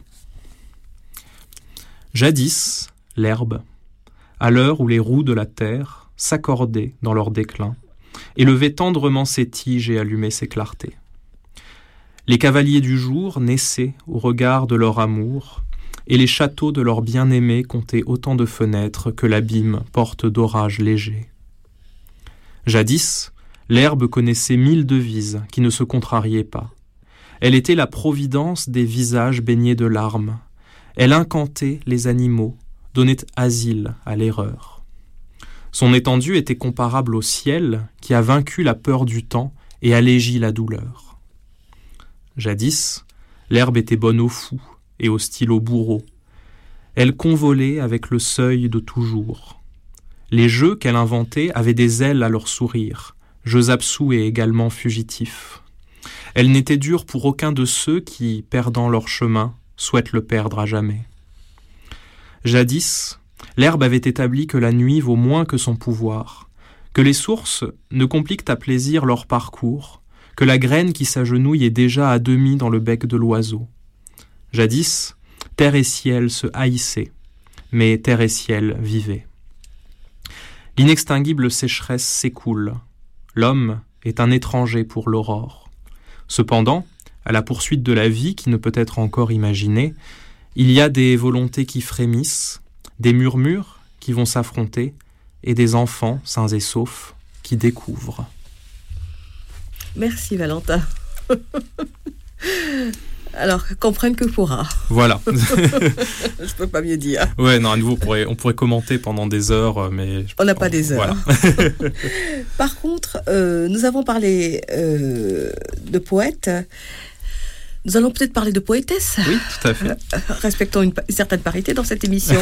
Jadis, l'herbe, à l'heure où les roues de la terre s'accordaient dans leur déclin, élevaient tendrement ses tiges et allumaient ses clartés. Les cavaliers du jour naissaient au regard de leur amour, et les châteaux de leurs bien-aimés comptaient autant de fenêtres que l'abîme porte d'orages légers. Jadis, l'herbe connaissait mille devises qui ne se contrariaient pas. Elle était la providence des visages baignés de larmes. Elle incantait les animaux, donnait asile à l'erreur. Son étendue était comparable au ciel qui a vaincu la peur du temps et allégi la douleur. Jadis, l'herbe était bonne aux fous et hostile aux bourreaux. Elle convolait avec le seuil de toujours. Les jeux qu'elle inventait avaient des ailes à leur sourire, jeux absous et également fugitifs. Elle n'était dure pour aucun de ceux qui, perdant leur chemin, souhaite le perdre à jamais. Jadis, l'herbe avait établi que la nuit vaut moins que son pouvoir, que les sources ne compliquent à plaisir leur parcours, que la graine qui s'agenouille est déjà à demi dans le bec de l'oiseau. Jadis, terre et ciel se haïssaient, mais terre et ciel vivaient. L'inextinguible sécheresse s'écoule. L'homme est un étranger pour l'aurore. Cependant, à la poursuite de la vie qui ne peut être encore imaginée, il y a des volontés qui frémissent, des murmures qui vont s'affronter et des enfants, sains et saufs, qui découvrent. Merci Valentin. Alors, comprenne que pourra. Voilà. Je peux pas mieux dire. Ouais, non, à nouveau, on pourrait, on pourrait commenter pendant des heures, mais... On n'a pas des heures. Voilà. Par contre, euh, nous avons parlé euh, de poètes. Nous allons peut-être parler de poétesses. Oui, tout à fait. Respectons une, une certaine parité dans cette émission.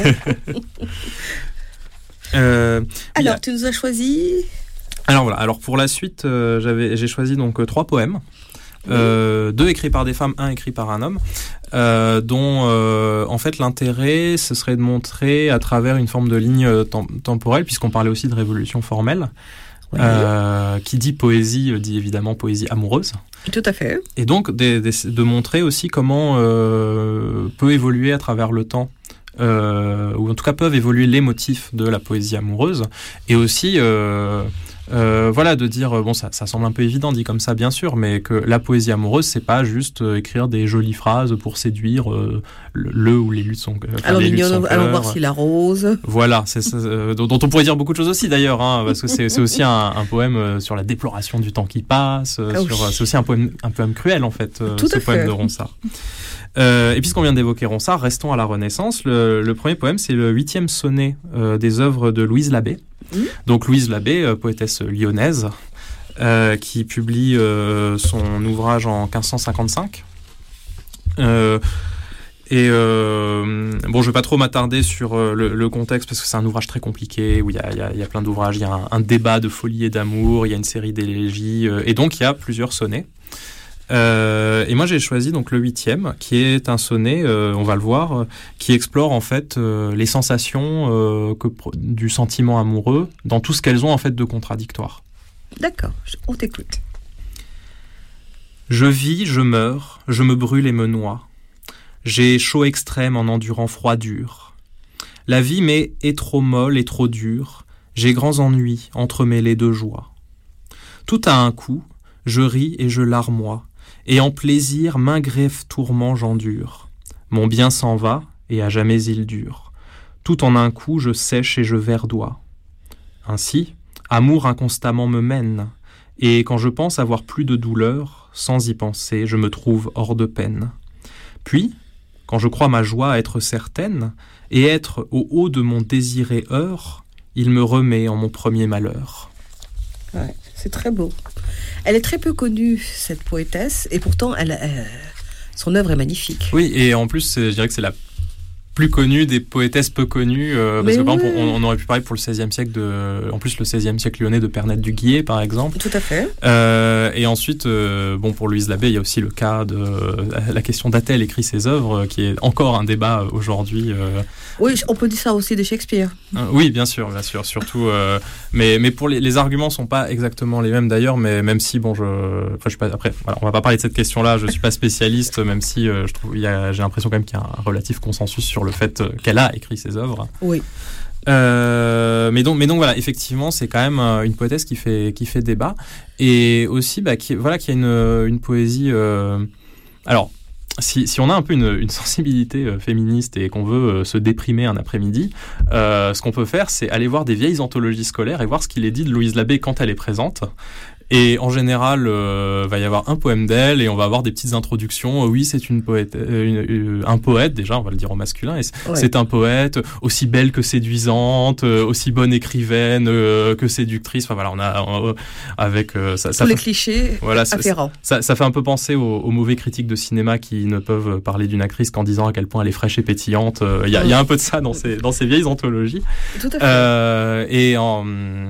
euh, Alors, a... tu nous as choisi... Alors voilà, alors pour la suite, euh, j'avais, j'ai choisi donc euh, trois poèmes. Euh, deux écrits par des femmes, un écrit par un homme, euh, dont euh, en fait l'intérêt ce serait de montrer à travers une forme de ligne tem- temporelle, puisqu'on parlait aussi de révolution formelle. Oui. Euh, qui dit poésie dit évidemment poésie amoureuse. Tout à fait. Et donc des, des, de montrer aussi comment euh, peut évoluer à travers le temps. Euh, ou en tout cas peuvent évoluer les motifs de la poésie amoureuse, et aussi euh, euh, voilà, de dire bon, ça, ça semble un peu évident dit comme ça bien sûr, mais que la poésie amoureuse c'est pas juste euh, écrire des jolies phrases pour séduire euh, le, le ou l'élu de son cœur. Alors mignonne, allons voir si la rose. Voilà, c'est ça, euh, dont, dont on pourrait dire beaucoup de choses aussi d'ailleurs, hein, parce que c'est, c'est aussi un, un poème sur la déploration du temps qui passe, ah, sur, oui. C'est aussi un poème, un poème cruel en fait, euh, ce poème de Ronsard. Euh, et puisqu'on vient d'évoquer Ronsard, restons à la Renaissance. Le, le premier poème, c'est le huitième sonnet euh, des œuvres de Louise Labbé. Mmh. Donc Louise Labbé, euh, poétesse lyonnaise, euh, qui publie euh, son ouvrage en quinze cent cinquante-cinq. Euh, et euh, bon, je vais pas trop m'attarder sur euh, le, le contexte parce que c'est un ouvrage très compliqué où il y a, y a, y a plein d'ouvrages. Il y a un, un débat de folie et d'amour, il y a une série d'élégies, euh, et donc il y a plusieurs sonnets. Euh, et moi j'ai choisi donc le huitième, qui est un sonnet, euh, on va le voir, euh, qui explore en fait euh, les sensations euh, que, du sentiment amoureux dans tout ce qu'elles ont en fait de contradictoire. D'accord, on t'écoute. Je vis, je meurs, je me brûle et me noie. J'ai chaud extrême en endurant froid dur. La vie m'est est trop molle et trop dure. J'ai grands ennuis entremêlés de joie. Tout à un coup, je ris et je larmoie. Et en plaisir, main greffe tourment j'endure. Mon bien s'en va, et à jamais il dure. Tout en un coup, je sèche et je verdoie. Ainsi, amour inconstamment me mène, et quand je pense avoir plus de douleur, sans y penser, je me trouve hors de peine. Puis, quand je crois ma joie être certaine, et être au haut de mon désiré heure, il me remet en mon premier malheur. Ouais, c'est très beau. Elle est très peu connue, cette poétesse, et pourtant, elle, elle, son œuvre est magnifique. Oui, et en plus, je dirais que c'est la plus connue des poétesses peu connues, euh, parce que par exemple, on, on aurait pu parler pour le seizième siècle, de, en plus le seizième siècle lyonnais de Pernette du Guillet, par exemple. Tout à fait. Euh, et ensuite, euh, bon, pour Louise Labbé, il y a aussi le cas de euh, la question d'A-t-elle écrit ses œuvres, qui est encore un débat aujourd'hui. Euh, Oui, on peut dire ça aussi de Shakespeare. Euh, oui, bien sûr, bien sûr, surtout. Euh, mais mais pour les, les arguments sont pas exactement les mêmes d'ailleurs. Mais même si bon, je, enfin, je suis pas. Après, voilà, on va pas parler de cette question-là. Je suis pas spécialiste, même si euh, je trouve, il y a, j'ai l'impression quand même qu'il y a un relatif consensus sur le fait qu'elle a écrit ses œuvres. Oui. Euh, mais donc, mais donc voilà, effectivement, c'est quand même une poétesse qui fait qui fait débat, et aussi, bah, qui voilà, qui a une une poésie. Euh, alors. Si, si on a un peu une, une sensibilité euh, féministe et qu'on veut euh, se déprimer un après-midi, euh, ce qu'on peut faire, c'est aller voir des vieilles anthologies scolaires et voir ce qu'il est dit de Louise Labbé quand elle est présente. Et en général, euh, va y avoir un poème d'elle et on va avoir des petites introductions. Euh, oui, c'est une poète, euh, une, une, un poète déjà, on va le dire au masculin. Et c'est, ouais. c'est un poète aussi belle que séduisante, euh, aussi bonne écrivaine euh, que séductrice. Enfin voilà, on a euh, avec euh, ça, tous ça les fait, clichés voilà, afférents. Ça, ça fait un peu penser aux, aux mauvais critiques de cinéma qui ne peuvent parler d'une actrice qu'en disant à quel point elle est fraîche et pétillante. Il euh, y, a, y a un peu de ça dans ces dans ces vieilles anthologies. Tout à fait. Euh, et en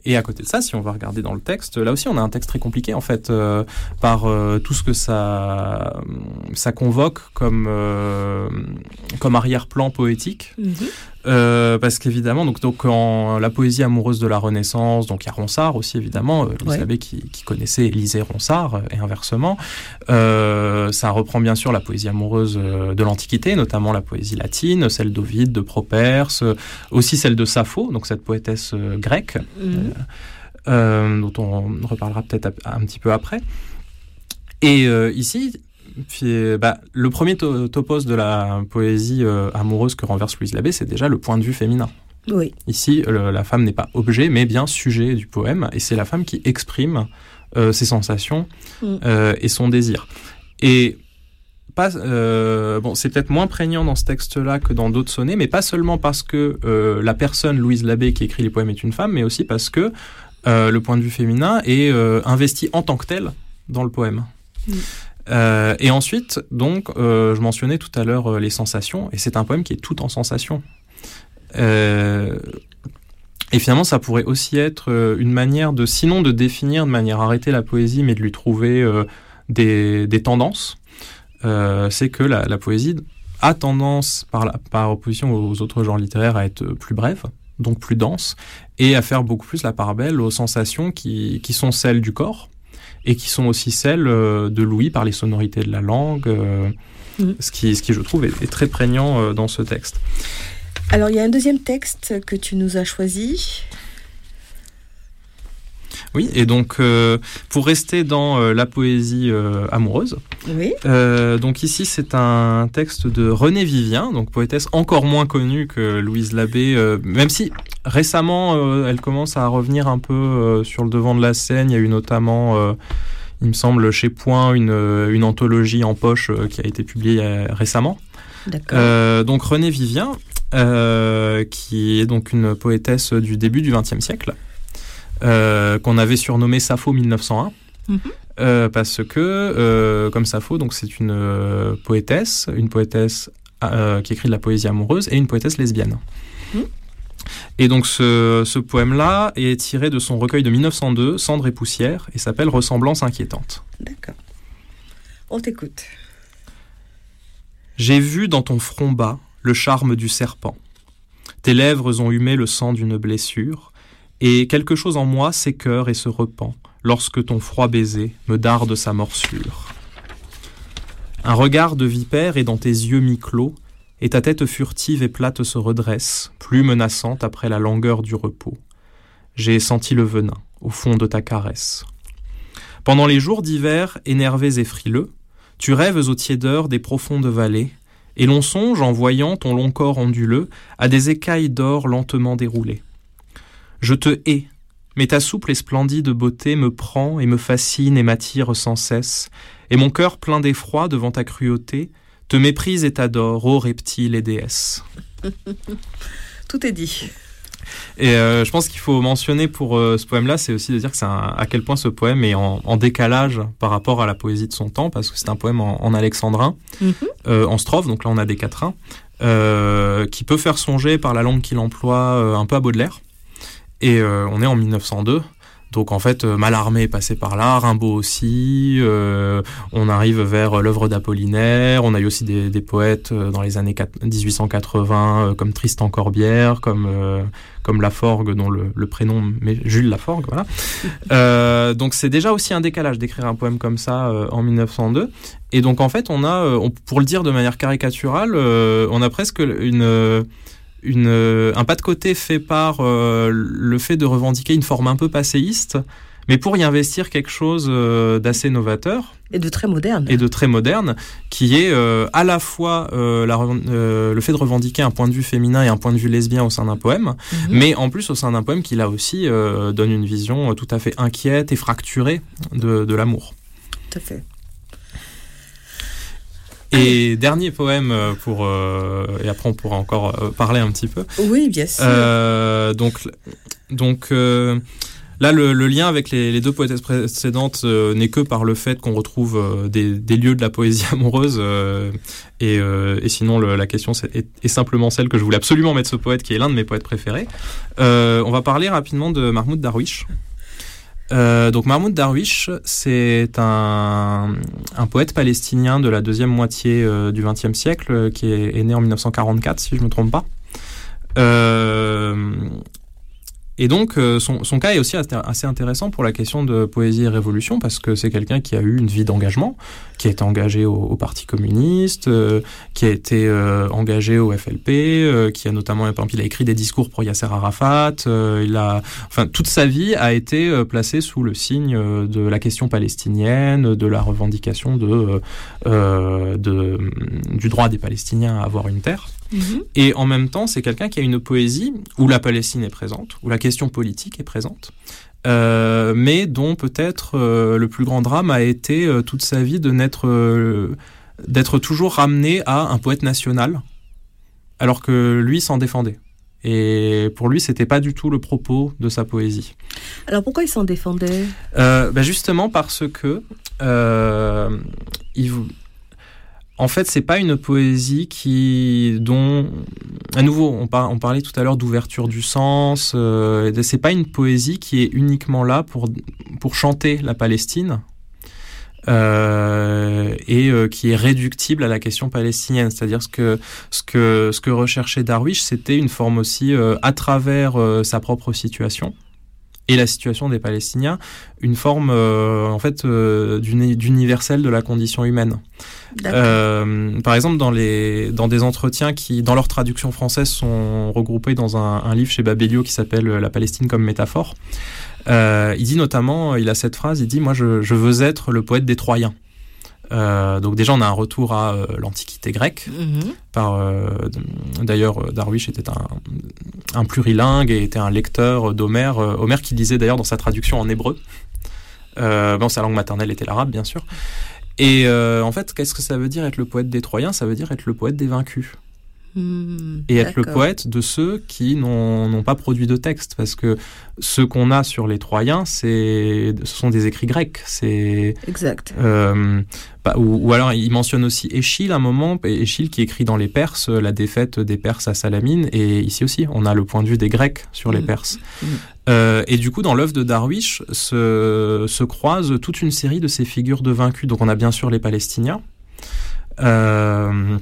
Et à côté de ça, si on va regarder dans le texte, là aussi on a un texte très compliqué en fait, euh, par euh, tout ce que ça, ça convoque comme, euh, comme arrière-plan poétique. Mm-hmm. Euh, parce qu'évidemment, donc, donc en la poésie amoureuse de la Renaissance, donc il y a Ronsard aussi évidemment, euh, Louise ouais. Labbé qui, qui connaissait et lisait Ronsard, euh, et inversement. Euh, ça reprend bien sûr la poésie amoureuse euh, de l'Antiquité, notamment la poésie latine, celle d'Ovide, de Properce, euh, aussi celle de Sappho, donc cette poétesse euh, grecque, mmh. euh, euh, dont on reparlera peut-être un petit peu après. Et euh, ici, puis, bah, le premier to- topos de la poésie euh, amoureuse que renverse Louise Labbé, c'est déjà le point de vue féminin. Oui. Ici, le, la femme n'est pas objet, mais bien sujet du poème, et c'est la femme qui exprime euh, ses sensations mm. euh, et son désir. Et pas, euh, bon, c'est peut-être moins prégnant dans ce texte-là que dans d'autres sonnets, mais pas seulement parce que euh, la personne Louise Labbé qui écrit les poèmes est une femme, mais aussi parce que euh, le point de vue féminin est euh, investi en tant que tel dans le poème. Mm. Euh, et ensuite, donc, euh, je mentionnais tout à l'heure euh, les sensations, et c'est un poème qui est tout en sensations. Euh, et finalement, ça pourrait aussi être euh, une manière de, sinon de définir de manière arrêtée la poésie, mais de lui trouver euh, des, des tendances. Euh, c'est que la, la poésie a tendance, par, la, par opposition aux autres genres littéraires, à être plus brève, donc plus dense, et à faire beaucoup plus la part belle aux sensations qui, qui sont celles du corps, et qui sont aussi celles de l'ouïe par les sonorités de la langue, euh, mmh. ce, qui, ce qui, je trouve, est, est très prégnant euh, dans ce texte. Alors, il y a un deuxième texte que tu nous as choisi. Oui, et donc, euh, pour rester dans euh, la poésie euh, amoureuse, oui. euh, donc ici, c'est un texte de Renée Vivien, donc poétesse encore moins connue que Louise Labbé, euh, même si récemment, euh, elle commence à revenir un peu euh, sur le devant de la scène. Il y a eu notamment, euh, il me semble, chez Point, une, une anthologie en poche euh, qui a été publiée euh, récemment. D'accord. Euh, donc Renée Vivien, euh, qui est donc une poétesse du début du vingtième siècle, Euh, qu'on avait surnommé Sappho mille neuf cent un, mmh. euh, parce que, euh, comme Sappho, donc c'est une euh, poétesse, une poétesse euh, qui écrit de la poésie amoureuse et une poétesse lesbienne. Mmh. Et donc ce, ce poème-là est tiré de son recueil de mille neuf cent deux, Cendres et poussière, et s'appelle Ressemblance inquiétante. D'accord. On t'écoute. J'ai vu dans ton front bas le charme du serpent. Tes lèvres ont humé le sang d'une blessure, et quelque chose en moi s'écœure et se repent lorsque ton froid baiser me darde sa morsure. Un regard de vipère est dans tes yeux mi-clos, et ta tête furtive et plate se redresse, plus menaçante après la langueur du repos. J'ai senti le venin au fond de ta caresse. Pendant les jours d'hiver, énervés et frileux, tu rêves aux tiédeurs des profondes vallées, et l'on songe, en voyant ton long corps onduleux, à des écailles d'or lentement déroulées. Je te hais, mais ta souple et splendide beauté me prend et me fascine et m'attire sans cesse, et mon cœur plein d'effroi devant ta cruauté te méprise et t'adore, ô reptiles et déesses. Tout est dit. Et euh, je pense qu'il faut mentionner pour euh, ce poème-là, c'est aussi de dire que c'est un, à quel point ce poème est en, en décalage par rapport à la poésie de son temps, parce que c'est un poème en, en alexandrin, mm-hmm. euh, en strophe, donc là on a des quatrains, euh, qui peut faire songer par la langue qu'il emploie euh, un peu à Baudelaire. Et euh, on est en mille neuf cent deux, donc en fait euh, Mallarmé est passé par là, Rimbaud aussi, euh, on arrive vers euh, l'œuvre d'Apollinaire, on a eu aussi des, des poètes euh, dans les années dix-huit cent quatre-vingts euh, comme Tristan Corbière, comme, euh, comme Laforgue, dont le, le prénom mais Jules Laforgue, voilà. euh, donc c'est déjà aussi un décalage d'écrire un poème comme ça euh, en mille neuf cent deux. Et donc en fait on a, euh, on, pour le dire de manière caricaturale, euh, on a presque une... Euh, Une, euh, un pas de côté fait par euh, le fait de revendiquer une forme un peu passéiste, mais pour y investir quelque chose euh, d'assez novateur. Et de très moderne. Et de très moderne, qui est euh, à la fois euh, la, euh, le fait de revendiquer un point de vue féminin et un point de vue lesbien au sein d'un poème, mm-hmm. mais en plus au sein d'un poème qui là aussi euh, donne une vision tout à fait inquiète et fracturée de, de l'amour. Tout à fait. Et dernier poème pour euh, et après on pourra encore euh, parler un petit peu. Oui, bien sûr. Euh, donc donc euh, Là, le, le lien avec les, les deux poétesses précédentes euh, n'est que par le fait qu'on retrouve euh, des, des lieux de la poésie amoureuse. Euh, et, euh, et sinon, le, la question c'est, est, est simplement celle que je voulais absolument mettre ce poète, qui est l'un de mes poètes préférés. Euh, on va parler rapidement de Mahmoud Darwish. Euh, donc Mahmoud Darwish, c'est un, un poète palestinien de la deuxième moitié euh, du vingtième siècle, euh, qui est, est né en dix-neuf cent quarante-quatre, si je ne me trompe pas. Euh, Et donc, euh, son, son cas est aussi assez intéressant pour la question de poésie et révolution, parce que c'est quelqu'un qui a eu une vie d'engagement, qui a été engagé au, au Parti communiste, euh, qui a été euh, engagé au F L P, euh, qui a notamment, par exemple, il a écrit des discours pour Yasser Arafat. Euh, il a, enfin, toute sa vie a été euh, placée sous le signe euh, de la question palestinienne, de la revendication de, euh, de, du droit des Palestiniens à avoir une terre. Mmh. Et en même temps, c'est quelqu'un qui a une poésie où la Palestine est présente, où la question politique est présente, euh, mais dont peut-être euh, le plus grand drame a été euh, toute sa vie de n'être, euh, d'être toujours ramené à un poète national, alors que lui s'en défendait. Et pour lui, c'était pas du tout le propos de sa poésie. Alors pourquoi il s'en défendait ? euh, ben Justement parce que euh, il En fait, c'est pas une poésie qui, dont, à nouveau, on, par, on parlait tout à l'heure d'ouverture du sens. Euh, c'est pas une poésie qui est uniquement là pour pour chanter la Palestine euh, et euh, qui est réductible à la question palestinienne. C'est-à-dire ce que ce que ce que recherchait Darwish, c'était une forme aussi euh, à travers euh, sa propre situation et la situation des Palestiniens, une forme euh, en fait euh, d'universel de la condition humaine. Euh, par exemple, dans les dans des entretiens qui, dans leur traduction française, sont regroupés dans un, un livre chez Babelio qui s'appelle La Palestine comme métaphore. Euh, il dit notamment, il a cette phrase, il dit moi je, je veux être le poète des Troyens. Euh, donc déjà on a un retour à euh, l'Antiquité grecque. Mmh. Par euh, d'ailleurs Darwish était un, un plurilingue et était un lecteur d'Homère. Euh, Homère qui lisait d'ailleurs dans sa traduction en hébreu. Euh, bon, sa langue maternelle était l'arabe bien sûr. Et euh, en fait, qu'est-ce que ça veut dire être le poète des Troyens ? Ça veut dire être le poète des vaincus. Mmh, et être d'accord. Le poète de ceux qui n'ont, n'ont pas produit de texte, parce que ce qu'on a sur les Troyens, c'est, ce sont des écrits grecs. C'est exact. Euh, bah, ou, ou alors il mentionne aussi Échille à un moment, Échille qui écrit dans les Perses la défaite des Perses à Salamine, et ici aussi on a le point de vue des Grecs sur les mmh. Perses. Mmh. Euh, et du coup, dans l'œuvre de Darwish se, se croisent toute une série de ces figures de vaincus. Donc on a bien sûr les Palestiniens. Euh,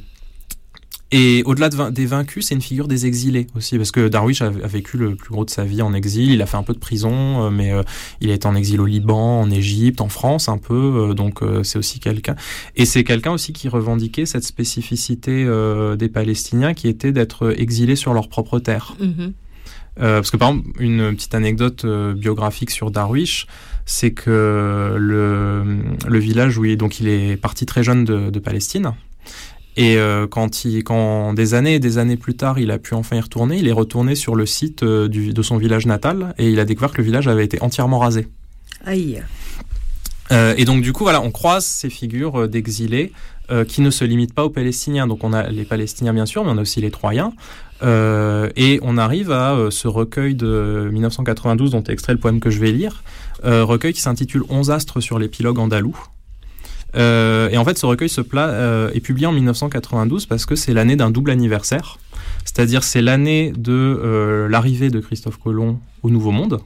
Et au-delà de vain- des vaincus, c'est une figure des exilés aussi, parce que Darwish a, a vécu le plus gros de sa vie en exil. Il a fait un peu de prison, euh, mais euh, il a été en exil au Liban, en Égypte, en France un peu. Euh, donc euh, c'est aussi quelqu'un. Et c'est quelqu'un aussi qui revendiquait cette spécificité euh, des Palestiniens, qui était d'être exilés sur leur propre terre. Mm-hmm. Euh, parce que par exemple, une petite anecdote euh, biographique sur Darwish, c'est que le, le village où il, donc il est parti très jeune de, de Palestine. Et euh, quand, il, quand des années et des années plus tard, il a pu enfin y retourner, il est retourné sur le site euh, du, de son village natal et il a découvert que le village avait été entièrement rasé. Aïe. Euh, et donc du coup, voilà, on croise ces figures d'exilés euh, qui ne se limitent pas aux Palestiniens. Donc on a les Palestiniens bien sûr, mais on a aussi les Troyens. Euh, et on arrive à euh, ce recueil de dix-neuf cent quatre-vingt-douze dont est extrait le poème que je vais lire, euh, recueil qui s'intitule « Onze astres sur l'épilogue andalou ». Euh, et en fait, ce recueil se pla- euh, est publié en dix-neuf cent quatre-vingt-douze parce que c'est l'année d'un double anniversaire. C'est-à-dire, c'est l'année de euh, l'arrivée de Christophe Colomb au Nouveau Monde.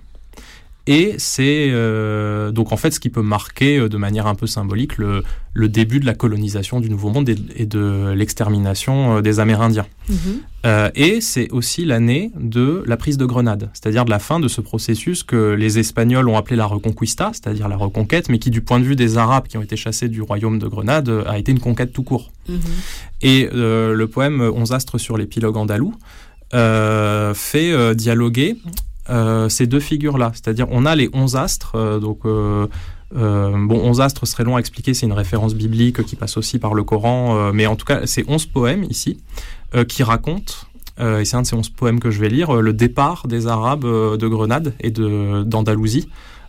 Et c'est euh, donc en fait ce qui peut marquer euh, de manière un peu symbolique le, le début de la colonisation du Nouveau Monde et, et de l'extermination euh, des Amérindiens. Mmh. Euh, et c'est aussi l'année de la prise de Grenade, c'est-à-dire de la fin de ce processus que les Espagnols ont appelé la Reconquista, c'est-à-dire la reconquête, mais qui du point de vue des Arabes qui ont été chassés du royaume de Grenade a été une conquête tout court. Mmh. Et euh, le poème Onze astres sur l'épilogue andalou euh, fait euh, dialoguer Euh, ces deux figures-là, c'est-à-dire on a les onze astres, euh, donc euh, euh, bon, onze astres serait long à expliquer, c'est une référence biblique qui passe aussi par le Coran, euh, mais en tout cas c'est onze poèmes ici euh, qui racontent, euh, et c'est un de ces onze poèmes que je vais lire, euh, le départ des Arabes euh, de Grenade et de, d'Andalousie,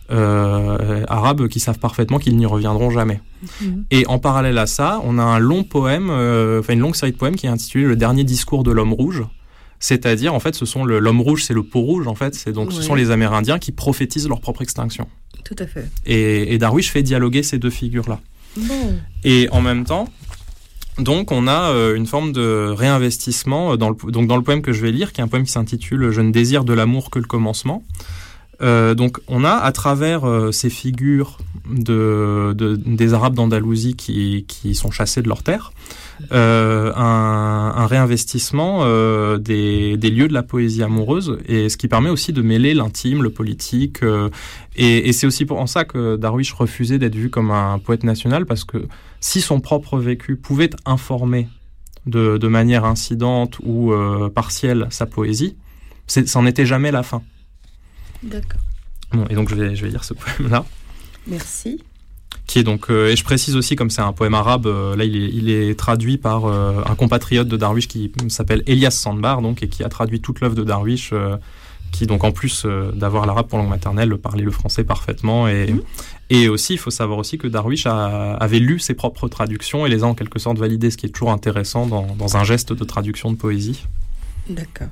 euh, Arabes qui savent parfaitement qu'ils n'y reviendront jamais. Mmh. Et en parallèle à ça, on a un long poème, euh, enfin une longue série de poèmes qui est intitulé Le dernier discours de l'homme rouge, C'est-à-dire, en fait, ce sont le, l'homme rouge, c'est le peau rouge, en fait. C'est donc, ouais. Ce sont les Amérindiens qui prophétisent leur propre extinction. Tout à fait. Et, et Darwish fait dialoguer ces deux figures-là. Bon. Et en même temps, donc, on a euh, une forme de réinvestissement dans le, donc dans le poème que je vais lire, qui est un poème qui s'intitule « Je ne désire de l'amour que le commencement ». Euh, donc, on a à travers euh, ces figures de, de, des Arabes d'Andalousie qui, qui sont chassés de leur terre, euh, un, un réinvestissement euh, des, des lieux de la poésie amoureuse, et ce qui permet aussi de mêler l'intime, le politique. Euh, et, et c'est aussi pour ça que Darwish refusait d'être vu comme un poète national, parce que si son propre vécu pouvait informer de, de manière incidente ou euh, partielle sa poésie, c'est, ça n'en était jamais la fin. D'accord. Bon, et donc je vais, je vais lire ce poème-là. Merci. Qui est donc, euh, et je précise aussi, comme c'est un poème arabe, euh, là il est, il est traduit par euh, un compatriote de Darwish qui s'appelle Elias Sandbar, donc, et qui a traduit toute l'œuvre de Darwish, euh, qui donc en plus euh, d'avoir l'arabe pour langue maternelle, parlait le français parfaitement. Et, mmh. et aussi, il faut savoir aussi que Darwish a, avait lu ses propres traductions et les a en quelque sorte validées, ce qui est toujours intéressant dans, dans un geste de traduction de poésie. D'accord.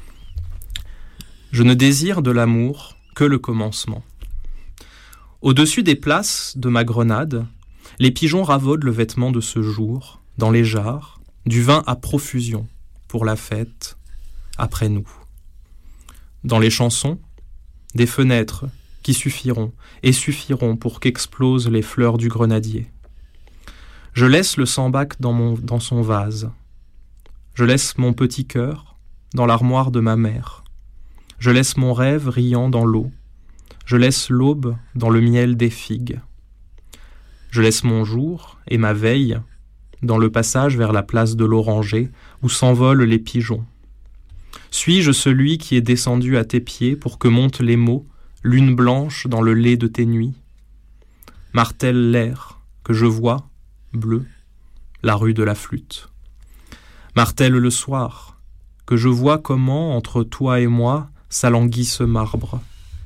Je ne désire de l'amour que le commencement. Au-dessus des places de ma grenade, les pigeons ravaudent le vêtement de ce jour, dans les jarres, du vin à profusion, pour la fête, après nous. Dans les chansons, des fenêtres qui suffiront et suffiront pour qu'explosent les fleurs du grenadier. Je laisse le sambac dans, mon, dans son vase. Je laisse mon petit cœur dans l'armoire de ma mère. Je laisse mon rêve riant dans l'eau. Je laisse l'aube dans le miel des figues. Je laisse mon jour et ma veille dans le passage vers la place de l'Oranger où s'envolent les pigeons. Suis-je celui qui est descendu à tes pieds pour que montent les mots, lune blanche dans le lait de tes nuits? Martèle l'air que je vois, bleu, la rue de la flûte. Martèle le soir, que je vois comment, entre toi et moi, s'alanguit ce marbre.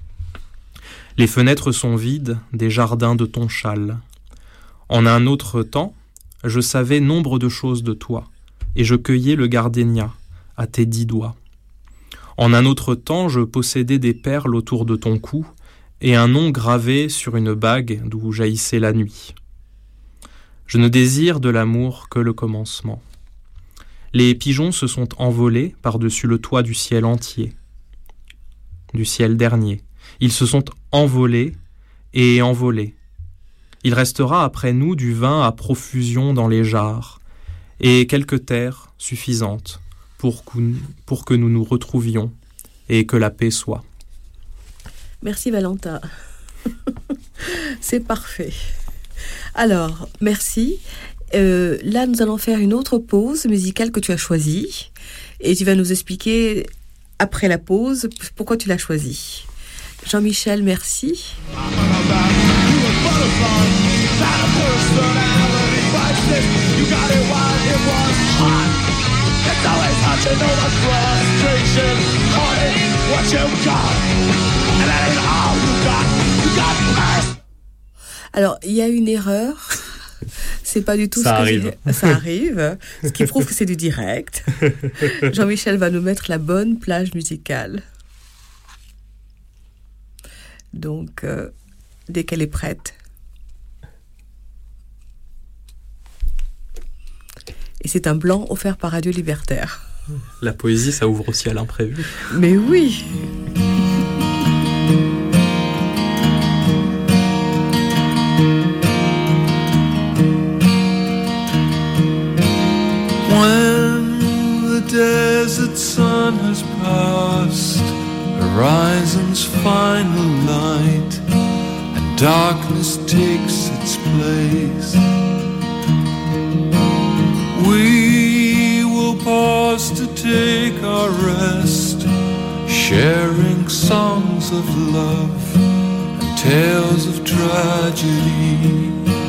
Les fenêtres sont vides des jardins de ton châle. En un autre temps, je savais nombre de choses de toi, et je cueillais le gardénia à tes dix doigts. En un autre temps, je possédais des perles autour de ton cou, et un nom gravé sur une bague d'où jaillissait la nuit. Je ne désire de l'amour que le commencement. Les pigeons se sont envolés par-dessus le toit du ciel entier. Du ciel dernier. Ils se sont envolés et envolés. Il restera après nous du vin à profusion dans les jarres et quelques terres suffisantes pour que, pour que nous nous retrouvions et que la paix soit. Merci Valentin. C'est parfait. Alors, merci. Euh, là, nous allons faire une autre pause musicale que tu as choisie et tu vas nous expliquer après la pause pourquoi tu l'as choisie. Jean-Michel, merci. Alors, il y a une erreur. C'est pas du tout ça ce que arrive. j'ai... Ça arrive. Ce qui prouve que c'est du direct. Jean-Michel va nous mettre la bonne plage musicale. Donc, euh, dès qu'elle est prête. Et c'est un blanc offert par Radio Libertaire. La poésie, ça ouvre aussi à l'imprévu. Mais oui. When the desert sun has passed horizon's final light and darkness takes its place, we will pause to take our rest, sharing songs of love and tales of tragedy.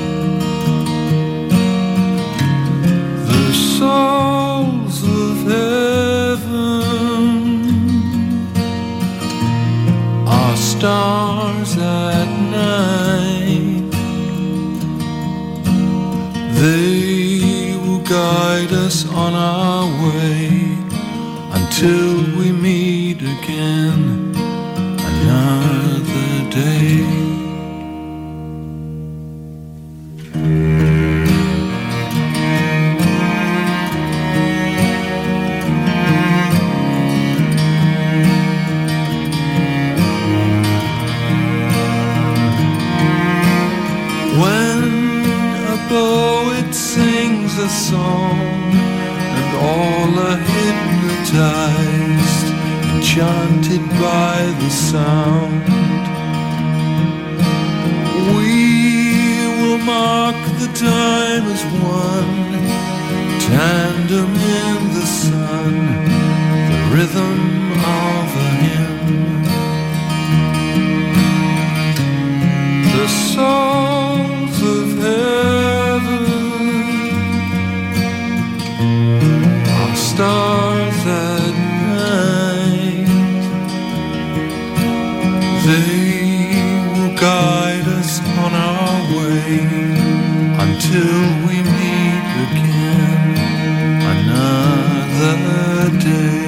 The souls of heaven are stars at night. They will guide us on our way until until we meet again another day. A song and all are hypnotized, enchanted by the sound. We will mark the time as one, tandem in the sun, the rhythm of a hymn. The souls of heaven, stars at night, they will guide us on our way until we meet again another day.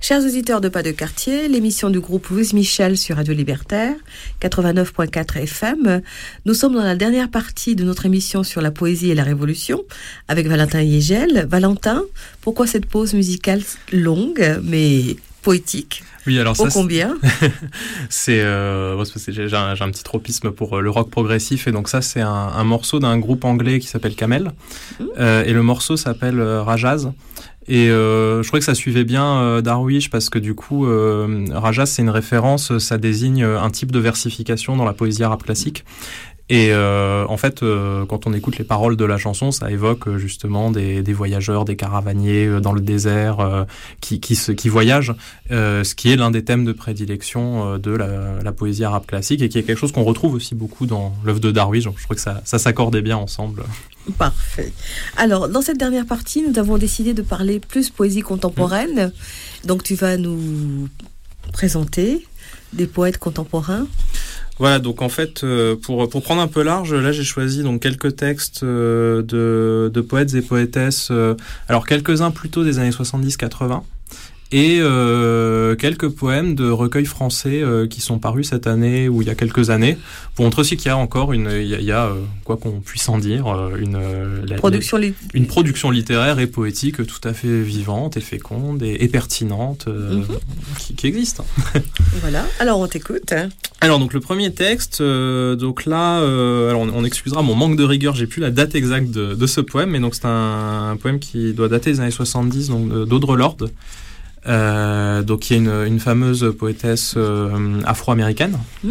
Chers auditeurs de Pas de Quartier, l'émission du groupe Louise Michel sur Radio Libertaire, quatre-vingt-neuf virgule quatre F M. Nous sommes dans la dernière partie de notre émission sur la poésie et la révolution avec Valentin Yegel. Valentin, pourquoi cette pause musicale longue mais poétique? Oui, alors Ô ça, combien c'est, euh, c'est j'ai, un, j'ai un petit tropisme pour euh, le rock progressif, et donc ça c'est un, un morceau d'un groupe anglais qui s'appelle Camel, mmh. euh, et le morceau s'appelle euh, Rajaz. Et euh, je trouvais que ça suivait bien euh, Darwish, parce que du coup, euh, Rajaz, c'est une référence, ça désigne un type de versification dans la poésie arabe classique. Et euh, en fait, euh, quand on écoute les paroles de la chanson, ça évoque euh, justement des, des voyageurs, des caravaniers euh, dans le désert euh, qui, qui, se, qui voyagent, euh, ce qui est l'un des thèmes de prédilection euh, de la, la poésie arabe classique, et qui est quelque chose qu'on retrouve aussi beaucoup dans l'œuvre de Darwish. Donc je trouvais que ça, ça s'accordait bien ensemble. Parfait. Alors, dans cette dernière partie, nous avons décidé de parler plus poésie contemporaine. Mmh. Donc, tu vas nous présenter des poètes contemporains. Voilà, donc en fait, euh, pour pour prendre un peu large, là j'ai choisi donc quelques textes euh, de de poètes et poétesses. Euh, alors quelques-uns plutôt des années soixante-dix quatre-vingts. Et euh, quelques poèmes de recueils français euh, qui sont parus cette année ou il y a quelques années, pour montrer aussi qu'il y a encore une, il y a, il y a euh, quoi qu'on puisse en dire, une euh, la, production li- une production littéraire et poétique tout à fait vivante et féconde et, et pertinente euh, mm-hmm. qui, qui existe. Voilà. Alors on t'écoute. Alors donc le premier texte, euh, donc là, euh, alors on, on excusera mon manque de rigueur, j'ai plus la date exacte de, de ce poème, mais donc c'est un, un poème qui doit dater des années soixante-dix, donc d'Audre Lorde. Euh, donc il y a une, une fameuse poétesse euh, afro-américaine mmh.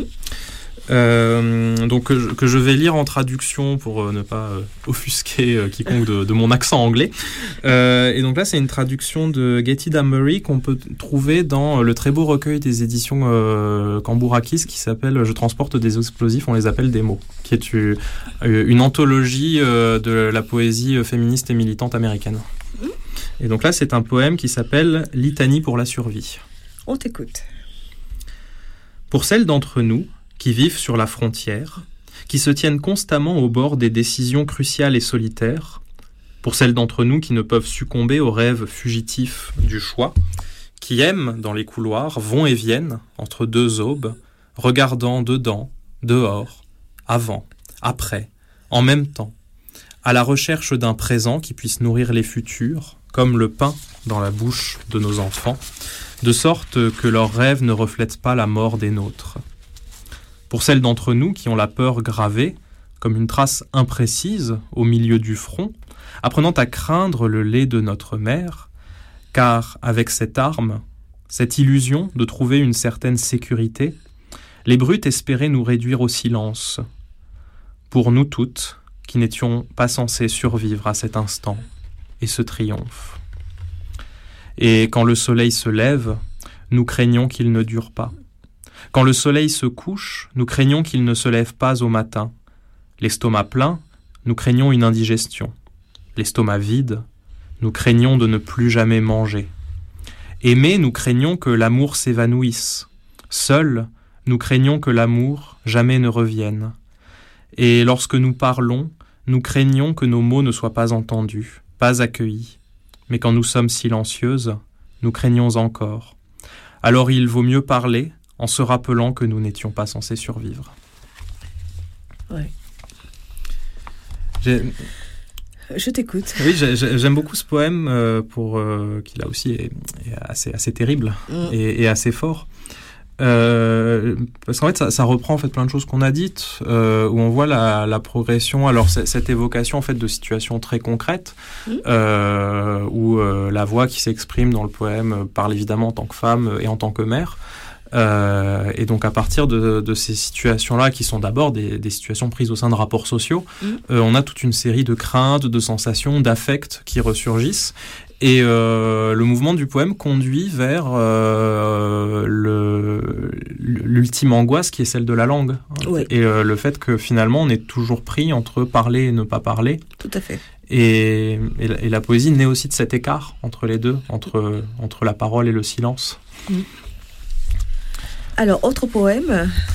euh, donc que je, que je vais lire en traduction pour euh, ne pas euh, offusquer euh, quiconque de, de mon accent anglais. Euh, et donc là c'est une traduction de Getty Dambury qu'on peut trouver dans le très beau recueil des éditions euh, Cambourakis qui s'appelle Je transporte des explosifs, on les appelle des mots, qui est une, une anthologie euh, de la poésie féministe et militante américaine. Mmh. Et donc là, c'est un poème qui s'appelle « Litanie pour la survie ». On t'écoute. Pour celles d'entre nous qui vivent sur la frontière, qui se tiennent constamment au bord des décisions cruciales et solitaires, pour celles d'entre nous qui ne peuvent succomber aux rêves fugitifs du choix, qui aiment, dans les couloirs, vont et viennent, entre deux aubes, regardant dedans, dehors, avant, après, en même temps, à la recherche d'un présent qui puisse nourrir les futurs, comme le pain dans la bouche de nos enfants, de sorte que leurs rêves ne reflètent pas la mort des nôtres. Pour celles d'entre nous qui ont la peur gravée, comme une trace imprécise au milieu du front, apprenant à craindre le lait de notre mère, car avec cette arme, cette illusion de trouver une certaine sécurité, les brutes espéraient nous réduire au silence. Pour nous toutes, qui n'étions pas censées survivre à cet instant et ce triomphe. Et quand le soleil se lève, nous craignons qu'il ne dure pas. Quand le soleil se couche, nous craignons qu'il ne se lève pas au matin. L'estomac plein, nous craignons une indigestion. L'estomac vide, nous craignons de ne plus jamais manger. Aimer, nous craignons que l'amour s'évanouisse. Seul, nous craignons que l'amour jamais ne revienne. Et lorsque nous parlons, nous craignons que nos mots ne soient pas entendus, pas accueillis. Mais quand nous sommes silencieuses, nous craignons encore. Alors il vaut mieux parler en se rappelant que nous n'étions pas censés survivre. Ouais. J'ai... Je t'écoute. Oui, j'ai, j'aime beaucoup ce poème euh, pour euh, qui là aussi est, est assez, assez terrible mmh. et, et assez fort. Euh, parce qu'en fait ça, ça reprend en fait plein de choses qu'on a dites euh, où on voit la, la progression, alors c- cette évocation en fait de situations très concrètes mmh. euh, où euh, la voix qui s'exprime dans le poème parle évidemment en tant que femme et en tant que mère euh, et donc à partir de, de ces situations là qui sont d'abord des, des situations prises au sein de rapports sociaux mmh. euh, on a toute une série de craintes, de sensations, d'affects qui ressurgissent. Et euh, le mouvement du poème conduit vers euh, le, l'ultime angoisse qui est celle de la langue. Oui. Et euh, le fait que finalement on est toujours pris entre parler et ne pas parler. Tout à fait. Et, et, la, et la poésie naît aussi de cet écart entre les deux, entre, entre la parole et le silence. Mmh. Alors, autre poème ?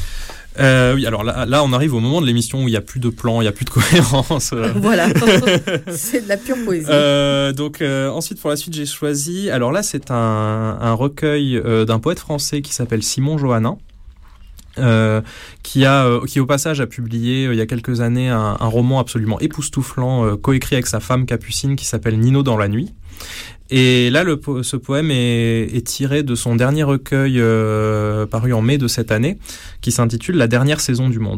Euh, oui, alors là, là, on arrive au moment de l'émission où il n'y a plus de plan, il n'y a plus de cohérence. Voilà, c'est de la pure poésie. Euh, donc euh, ensuite, pour la suite, j'ai choisi... Alors là, c'est un, un recueil euh, d'un poète français qui s'appelle Simon Johannin, euh, qui, a, euh, qui au passage a publié euh, il y a quelques années un, un roman absolument époustouflant, euh, coécrit avec sa femme Capucine, qui s'appelle Nino dans la nuit. Et là, le, ce poème est, est tiré de son dernier recueil euh, paru en mai de cette année, qui s'intitule « La dernière saison du monde ».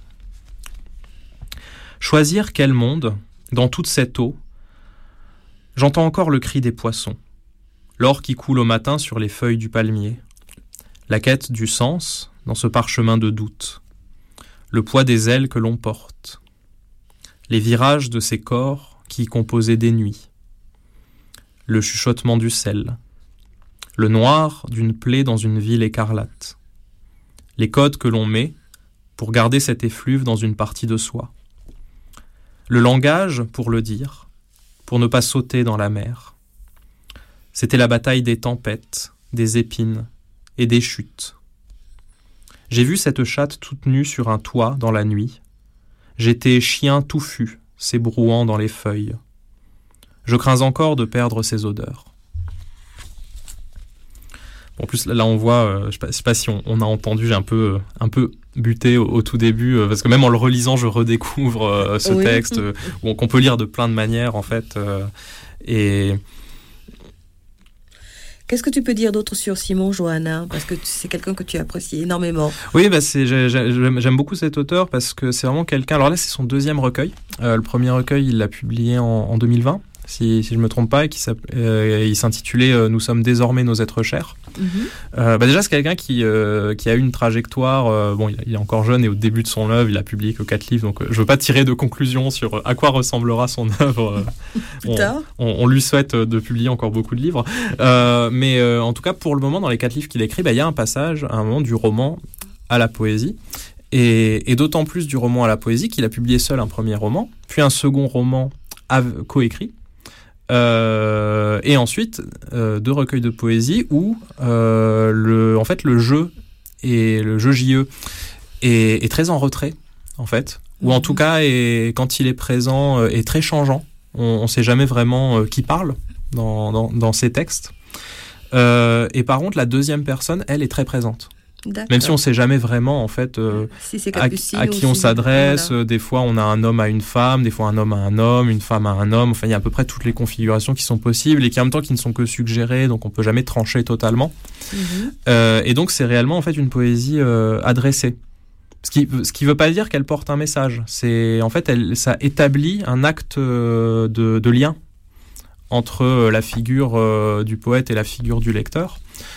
Choisir quel monde, dans toute cette eau, j'entends encore le cri des poissons, l'or qui coule au matin sur les feuilles du palmier, la quête du sens dans ce parchemin de doute, le poids des ailes que l'on porte, les virages de ces corps qui composaient des nuits, le chuchotement du sel, le noir d'une plaie dans une ville écarlate, les codes que l'on met pour garder cet effluve dans une partie de soi, le langage pour le dire, pour ne pas sauter dans la mer. C'était la bataille des tempêtes, des épines et des chutes. J'ai vu cette chatte toute nue sur un toit dans la nuit. J'étais chien touffu, s'ébrouant dans les feuilles. Je crains encore de perdre ces odeurs. En plus, là, on voit, euh, je ne sais pas si on, on a entendu, j'ai un peu, euh, un peu buté au, au tout début, euh, parce que même en le relisant, je redécouvre euh, ce oui. texte, euh, qu'on peut lire de plein de manières, en fait. Euh, et... Qu'est-ce que tu peux dire d'autre sur Simon Johannin ? Parce que c'est quelqu'un que tu apprécies énormément. Oui, bah c'est, j'ai, j'ai, j'aime beaucoup cet auteur parce que c'est vraiment quelqu'un... Alors là, c'est son deuxième recueil. Euh, le premier recueil, il l'a publié en, en deux mille vingt. Si, si je ne me trompe pas, et qui euh, il s'intitulait euh, « Nous sommes désormais nos êtres chers mm-hmm. ». Euh, bah déjà, c'est quelqu'un qui, euh, qui a eu une trajectoire... Euh, bon, il, il est encore jeune et au début de son œuvre, il a publié que quatre livres, donc euh, je ne veux pas tirer de conclusion sur euh, à quoi ressemblera son œuvre. Euh, Plus tard. On, on, on lui souhaite de publier encore beaucoup de livres. Euh, mais euh, en tout cas, pour le moment, dans les quatre livres qu'il écrit, bah, il y a un passage, à un moment, du roman à la poésie. Et, et d'autant plus du roman à la poésie qu'il a publié seul un premier roman, puis un second roman av- coécrit. Euh, et ensuite euh, deux recueils de poésie où euh, le, en fait le jeu et le jeu J E est, est très en retrait en fait, ou mmh. en tout cas est, quand il est présent euh, est très changeant. On ne sait jamais vraiment euh, qui parle dans, dans, dans ces textes. Euh, et par contre la deuxième personne, elle, est très présente. D'accord. Même si on ne sait jamais vraiment en fait euh, si c'est à, à qui on s'adresse. Voilà. Des fois on a un homme à une femme, des fois un homme à un homme, une femme à un homme. Enfin il y a à peu près toutes les configurations qui sont possibles et qui en même temps qui ne sont que suggérées, donc on peut jamais trancher totalement. Mm-hmm. Euh, et donc c'est réellement en fait une poésie euh, adressée. Ce qui ce qui veut pas dire qu'elle porte un message. C'est en fait elle ça établit un acte euh, de, de lien entre la figure euh, du poète et la figure du lecteur.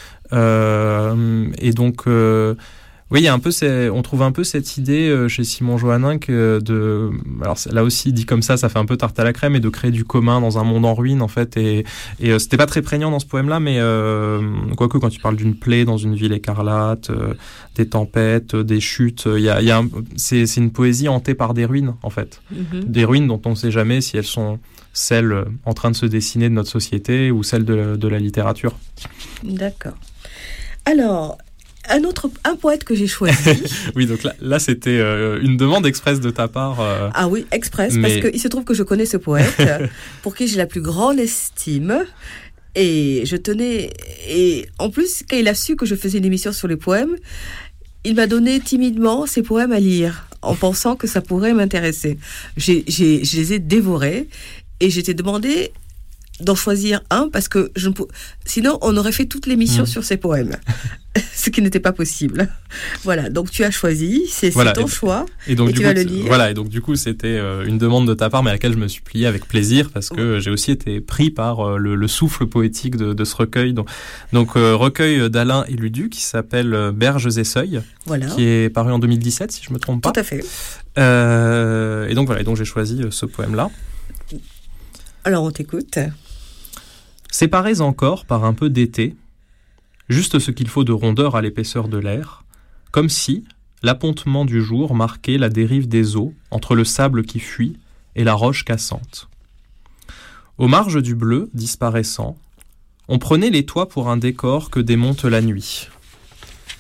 Euh, et donc, euh, oui, il y a un peu, ces, on trouve un peu cette idée euh, chez Simon Johannin que de, alors là aussi dit comme ça, ça fait un peu tarte à la crème, et de créer du commun dans un monde en ruine en fait. Et, et euh, c'était pas très prégnant dans ce poème-là, mais euh, quoique quand tu parles d'une plaie dans une ville écarlate, euh, des tempêtes, euh, des chutes, il euh, y a, y a un, c'est, c'est une poésie hantée par des ruines en fait, mm-hmm. des ruines dont on ne sait jamais si elles sont celles en train de se dessiner de notre société ou celles de, de la littérature. D'accord. Alors, un autre, un poète que j'ai choisi. Oui, donc là, là c'était euh, une demande express de ta part. Euh, ah oui, express, mais... parce qu'il se trouve que je connais ce poète, pour qui j'ai la plus grande estime. Et je tenais... Et en plus, quand il a su que je faisais une émission sur les poèmes, il m'a donné timidement ses poèmes à lire, en pensant que ça pourrait m'intéresser. J'ai, j'ai, je les ai dévorés, et j'ai été demandé d'en choisir un, parce que je ne pou... sinon on aurait fait toute l'émission mmh. sur ces poèmes, ce qui n'était pas possible. Voilà, donc tu as choisi, c'est, voilà, c'est ton et, choix, et, donc, et du tu coup, vas le lire. Voilà, et donc du coup c'était euh, une demande de ta part, mais à laquelle je me suis plié avec plaisir, parce que oh. j'ai aussi été pris par euh, le, le souffle poétique de, de ce recueil. Donc, donc euh, recueil d'Alain Éludu qui s'appelle euh, Berges et Seuils, voilà. qui est paru en deux mille dix-sept, si je me trompe pas. Tout à fait. Euh, et donc voilà, et donc j'ai choisi euh, ce poème-là. Alors on t'écoute. Séparés encore par un peu d'été, juste ce qu'il faut de rondeur à l'épaisseur de l'air, comme si l'appontement du jour marquait la dérive des eaux entre le sable qui fuit et la roche cassante. Aux marges du bleu disparaissant, on prenait les toits pour un décor que démonte la nuit.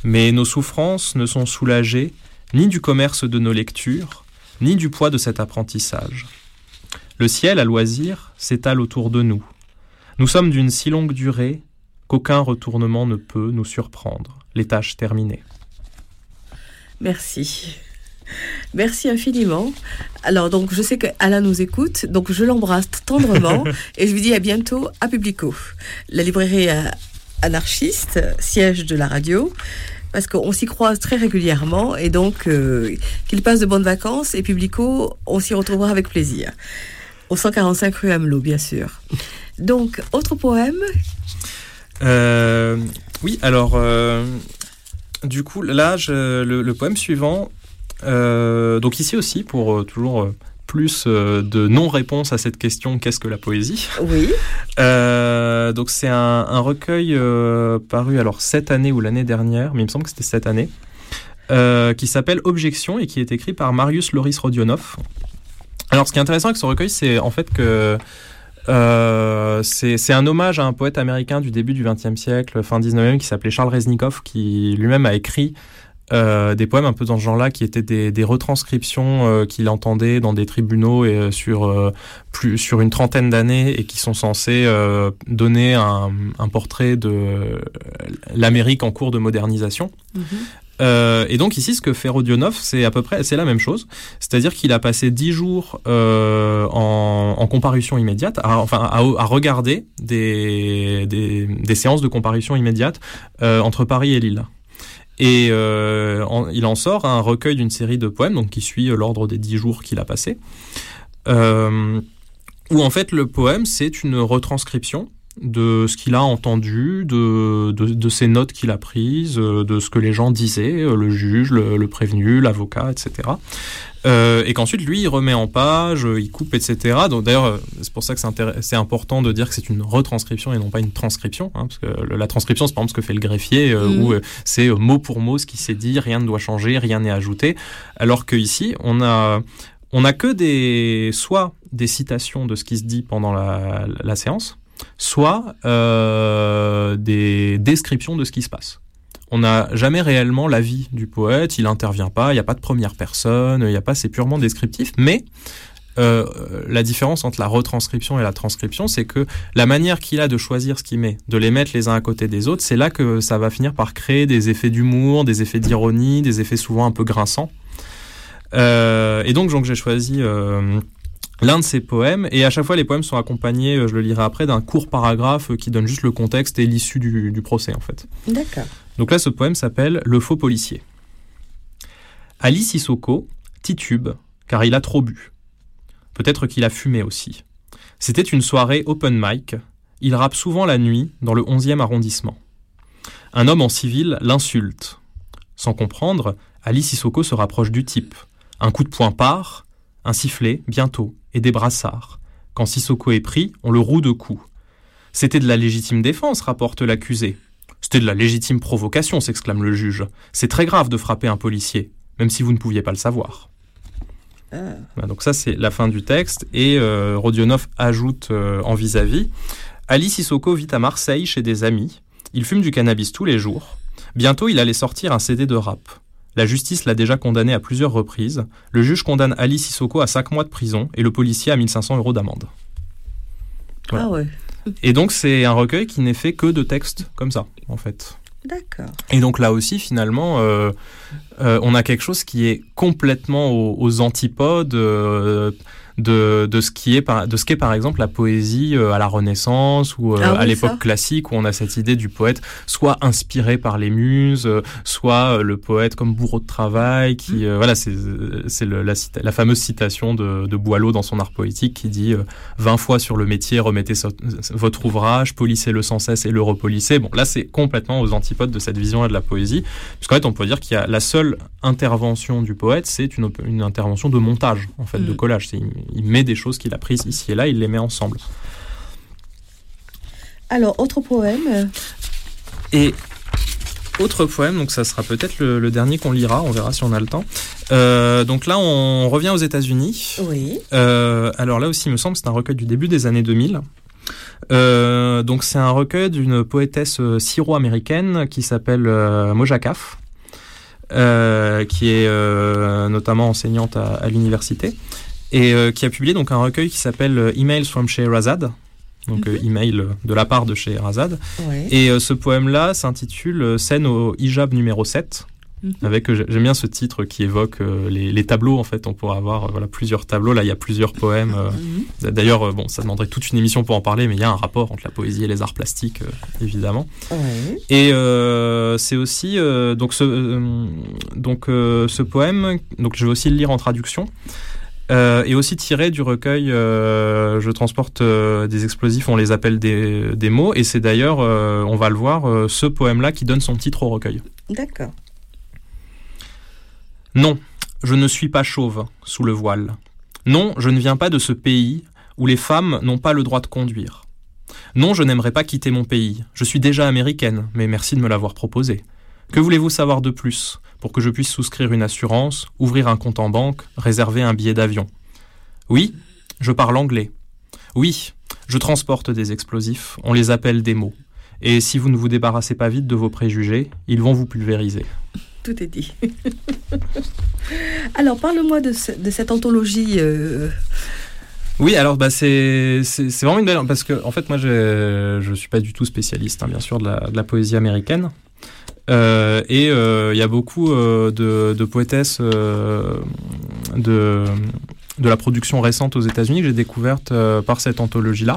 Mais nos souffrances ne sont soulagées ni du commerce de nos lectures, ni du poids de cet apprentissage. Le ciel, à loisir, s'étale autour de nous. Nous sommes d'une si longue durée qu'aucun retournement ne peut nous surprendre. Les tâches terminées. Merci. Merci infiniment. Alors, donc, je sais qu'Alain nous écoute, donc je l'embrasse tendrement et je lui dis à bientôt à Publico, la librairie anarchiste, siège de la radio, parce qu'on s'y croise très régulièrement et donc euh, qu'il passe de bonnes vacances et Publico, on s'y retrouvera avec plaisir. Au cent quarante-cinq rue Amelot, bien sûr. Donc, autre poème euh, Oui, alors, euh, du coup, là, je, le, le poème suivant, euh, donc ici aussi, pour euh, toujours euh, plus euh, de non-réponse à cette question, qu'est-ce que la poésie ? Oui. Euh, donc, c'est un, un recueil euh, paru, alors, cette année ou l'année dernière, mais il me semble que c'était cette année, euh, qui s'appelle Objection et qui est écrit par Marius Loris Rodionov. Alors, ce qui est intéressant avec ce recueil, c'est en fait que euh, c'est, c'est un hommage à un poète américain du début du vingtième siècle, fin dix-neuvième, qui s'appelait Charles Reznikoff, qui lui-même a écrit euh, des poèmes un peu dans ce genre-là, qui étaient des, des retranscriptions euh, qu'il entendait dans des tribunaux et, euh, sur, euh, plus, sur une trentaine d'années et qui sont censés euh, donner un, un portrait de l'Amérique en cours de modernisation. Mmh. Euh, et donc ici, ce que fait Rodionov, c'est à peu près, c'est la même chose. C'est-à-dire qu'il a passé dix jours euh, en, en comparution immédiate, à, enfin à, à regarder des, des, des séances de comparution immédiate euh, entre Paris et Lille. Et euh, en, il en sort un recueil d'une série de poèmes, donc qui suit l'ordre des dix jours qu'il a passé, euh, où en fait le poème c'est une retranscription de ce qu'il a entendu, de, de, de ses notes qu'il a prises, de ce que les gens disaient, le juge, le, le prévenu, l'avocat, et cetera. Euh, et qu'ensuite, lui, il remet en page, il coupe, et cetera. Donc, d'ailleurs, c'est pour ça que c'est, intér- c'est important de dire que c'est une retranscription et non pas une transcription, hein, parce que la transcription, c'est par exemple ce que fait le greffier, euh, mmh. où euh, c'est euh, mot pour mot ce qui s'est dit, rien ne doit changer, rien n'est ajouté. Alors qu'ici, on a... on a que des... soit des citations de ce qui se dit pendant la, la séance, soit euh, des descriptions de ce qui se passe. On n'a jamais réellement l'avis du poète, il n'intervient pas, il n'y a pas de première personne, il n'y a pas, c'est purement descriptif, mais euh, la différence entre la retranscription et la transcription, c'est que la manière qu'il a de choisir ce qu'il met, de les mettre les uns à côté des autres, c'est là que ça va finir par créer des effets d'humour, des effets d'ironie, des effets souvent un peu grinçants. Euh, et donc, donc j'ai choisi... Euh, l'un de ses poèmes, et à chaque fois les poèmes sont accompagnés, je le lirai après, d'un court paragraphe qui donne juste le contexte et l'issue du, du procès en fait. D'accord. Donc là ce poème s'appelle « Le faux policier ». Ali Sissoko titube car il a trop bu. Peut-être qu'il a fumé aussi. C'était une soirée open mic, il rappe souvent la nuit dans le onzième arrondissement. Un homme en civil l'insulte. Sans comprendre, Ali Sissoko se rapproche du type. Un coup de poing part, un sifflet, bientôt, et des brassards. Quand Sissoko est pris, on le roue de coups. C'était de la légitime défense, rapporte l'accusé. C'était de la légitime provocation, s'exclame le juge. C'est très grave de frapper un policier, même si vous ne pouviez pas le savoir. Euh. Voilà, donc ça, c'est la fin du texte. Et euh, Rodionov ajoute euh, en vis-à-vis. Ali Sissoko vit à Marseille chez des amis. Il fume du cannabis tous les jours. Bientôt, il allait sortir un C D de rap. La justice l'a déjà condamné à plusieurs reprises. Le juge condamne Ali Sissoko à cinq mois de prison et le policier à mille cinq cents euros d'amende. Voilà. Ah ouais. Et donc, c'est un recueil qui n'est fait que de textes comme ça, en fait. D'accord. Et donc là aussi, finalement, euh, euh, on a quelque chose qui est complètement aux, aux antipodes euh, de, de, ce qui est par, de ce qu'est par exemple la poésie euh, à la Renaissance ou euh, ah oui, à l'époque ça. classique où on a cette idée du poète soit inspiré par les muses, euh, soit euh, le poète comme bourreau de travail. Qui, euh, voilà, c'est, c'est le, la, la fameuse citation de, de Boileau dans son art poétique qui dit euh, « vingt fois sur le métier, remettez so- votre ouvrage, polissez-le sans cesse et le repolissez ». Bon, là, c'est complètement aux antipodes de cette vision-là de la poésie. Puisqu'en fait, on peut dire qu'il y a la seule intervention du poète, c'est une, une intervention de montage, en fait, mmh. de collage. C'est, il met des choses qu'il a prises ici et là, il les met ensemble. Alors, autre poème. Et autre poème, donc ça sera peut-être le, le dernier qu'on lira, on verra si on a le temps. Euh, donc là, on revient aux États-Unis. Oui. Euh, alors là aussi, il me semble, c'est un recueil du début des années deux mille. Euh, donc c'est un recueil d'une poétesse euh, syro-américaine qui s'appelle euh, Moja Kaf, euh, qui est euh, notamment enseignante à, à l'université, et euh, qui a publié donc un recueil qui s'appelle euh, Emails from Scheherazade, donc mm-hmm. euh, email de la part de Scheherazade. Ouais. Et euh, ce poème-là s'intitule euh, Scène au hijab numéro sept. Mm-hmm. Avec, euh, j'aime bien ce titre qui évoque euh, les, les tableaux. En fait, on pourrait avoir euh, voilà, plusieurs tableaux. Là, il y a plusieurs poèmes. Euh, mm-hmm. D'ailleurs, euh, bon, ça demanderait toute une émission pour en parler, mais il y a un rapport entre la poésie et les arts plastiques, euh, évidemment. Ouais. Et euh, c'est aussi euh, donc ce euh, donc euh, ce poème. Donc, je vais aussi le lire en traduction. Euh, et aussi tiré du recueil euh, Je transporte euh, des explosifs, on les appelle des, des mots. Et c'est d'ailleurs, euh, on va le voir, euh, ce poème-là qui donne son titre au recueil. D'accord. Non, je ne suis pas chauve sous le voile. Non, je ne viens pas de ce pays où les femmes n'ont pas le droit de conduire. Non, je n'aimerais pas quitter mon pays. Je suis déjà américaine, mais merci de me l'avoir proposé. Que voulez-vous savoir de plus pour que je puisse souscrire une assurance, ouvrir un compte en banque, réserver un billet d'avion? Oui, je parle anglais. Oui, je transporte des explosifs, on les appelle des mots. Et si vous ne vous débarrassez pas vite de vos préjugés, ils vont vous pulvériser. Tout est dit. Alors, parle-moi de, ce, de cette anthologie. Euh... Oui, alors bah, c'est, c'est, c'est vraiment une belle... Parce que, en fait, moi, je ne suis pas du tout spécialiste, hein, bien sûr, de la, de la poésie américaine. Euh, et il euh, y a beaucoup euh, de, de poétesses euh, de, de la production récente aux États-Unis que j'ai découverte euh, par cette anthologie-là.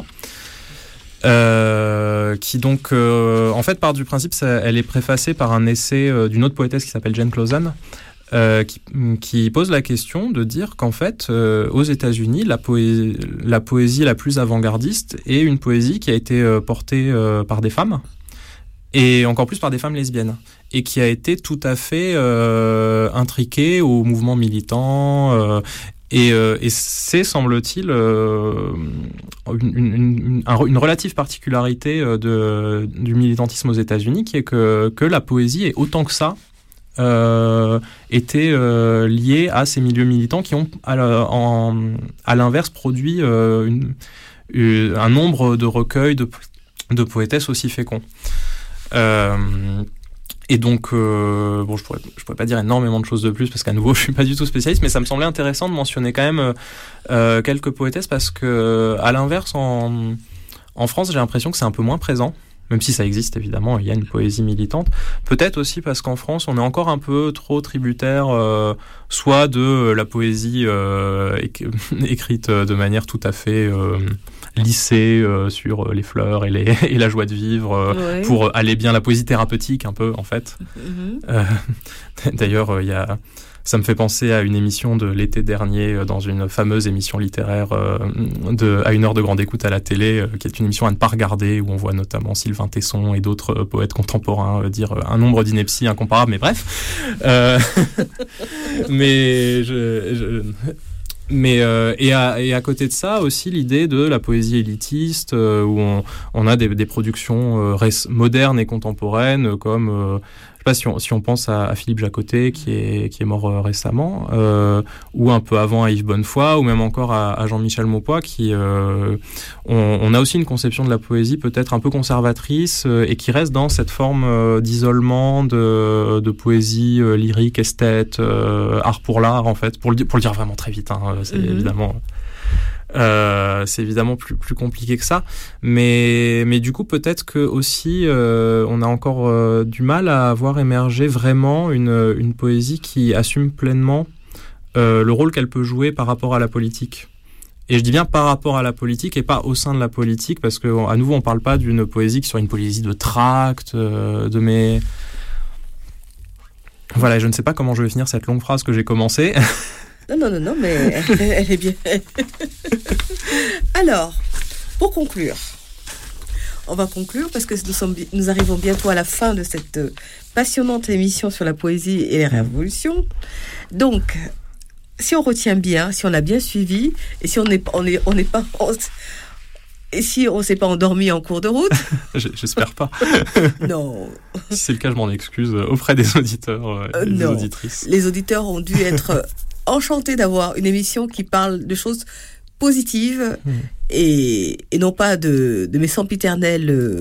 Euh, qui donc, euh, en fait, part du principe, ça, elle est préfacée par un essai euh, d'une autre poétesse qui s'appelle Jane Clausen, euh, qui, qui pose la question de dire qu'en fait, euh, aux États-Unis, la poésie, la poésie la plus avant-gardiste est une poésie qui a été euh, portée euh, par des femmes, et encore plus par des femmes lesbiennes, et qui a été tout à fait euh, intriquée au mouvement militant. Euh, Et, euh, et c'est, semble-t-il, euh, une, une, une, une relative particularité de, du militantisme aux États-Unis, qui est que, que la poésie est autant que ça euh, été euh, liée à ces milieux militants qui ont, à, en, à l'inverse, produit euh, une, une, un nombre de recueils de, de poétesses aussi féconds. Euh, Et donc, euh, bon, je pourrais, je pourrais pas dire énormément de choses de plus parce qu'à nouveau, je suis pas du tout spécialiste, mais ça me semblait intéressant de mentionner quand même euh, quelques poétesses parce que, à l'inverse, en, en France, j'ai l'impression que c'est un peu moins présent, même si ça existe évidemment, il y a une poésie militante. Peut-être aussi parce qu'en France, on est encore un peu trop tributaire, euh, soit de la poésie euh, éc- écrite de manière tout à fait euh, lissée euh, sur les fleurs et, les, et la joie de vivre, euh, ouais. Pour aller bien, la poésie thérapeutique un peu en fait. Mm-hmm. Euh, d'ailleurs, il y a... Ça me fait penser à une émission de l'été dernier, dans une fameuse émission littéraire euh, de, à une heure de grande écoute à la télé, euh, qui est une émission à ne pas regarder, où on voit notamment Sylvain Tesson et d'autres euh, poètes contemporains euh, dire un nombre d'inepties incomparable, mais bref. Euh, mais je... je Mais euh, et, à, et à côté de ça aussi l'idée de la poésie élitiste euh, où on, on a des, des productions euh, res, modernes et contemporaines comme euh, je sais pas si on, si on pense à, à Philippe Jacotet qui est qui est mort euh, récemment euh, ou un peu avant à Yves Bonnefoy ou même encore à, à Jean-Michel Maupoy qui euh, on, on a aussi une conception de la poésie peut-être un peu conservatrice euh, et qui reste dans cette forme euh, d'isolement de, de poésie euh, lyrique, esthète, euh, art pour l'art en fait pour le, pour le dire vraiment très vite hein. C'est mmh. évidemment, euh, c'est évidemment plus plus compliqué que ça, mais mais du coup peut-être que aussi euh, on a encore euh, du mal à voir émerger vraiment une une poésie qui assume pleinement euh, le rôle qu'elle peut jouer par rapport à la politique. Et je dis bien par rapport à la politique et pas au sein de la politique, parce que à nouveau on parle pas d'une poésie qui soit une poésie de tract, euh, de mes voilà, je ne sais pas comment je vais finir cette longue phrase que j'ai commencée. Non, non, non, non, mais elle, elle est bien. Alors, pour conclure, on va conclure parce que nous, sommes, nous arrivons bientôt à la fin de cette passionnante émission sur la poésie et les révolutions. Donc, si on retient bien, si on a bien suivi, et si on n'est on est, on n'est pas... On, et si on ne s'est pas endormi en cours de route? J'espère pas. Non. Si c'est le cas, je m'en excuse auprès des auditeurs et euh, des non. auditrices. Les auditeurs ont dû être enchantés d'avoir une émission qui parle de choses positive mmh. et, et non pas de, de mes sempiternelles euh,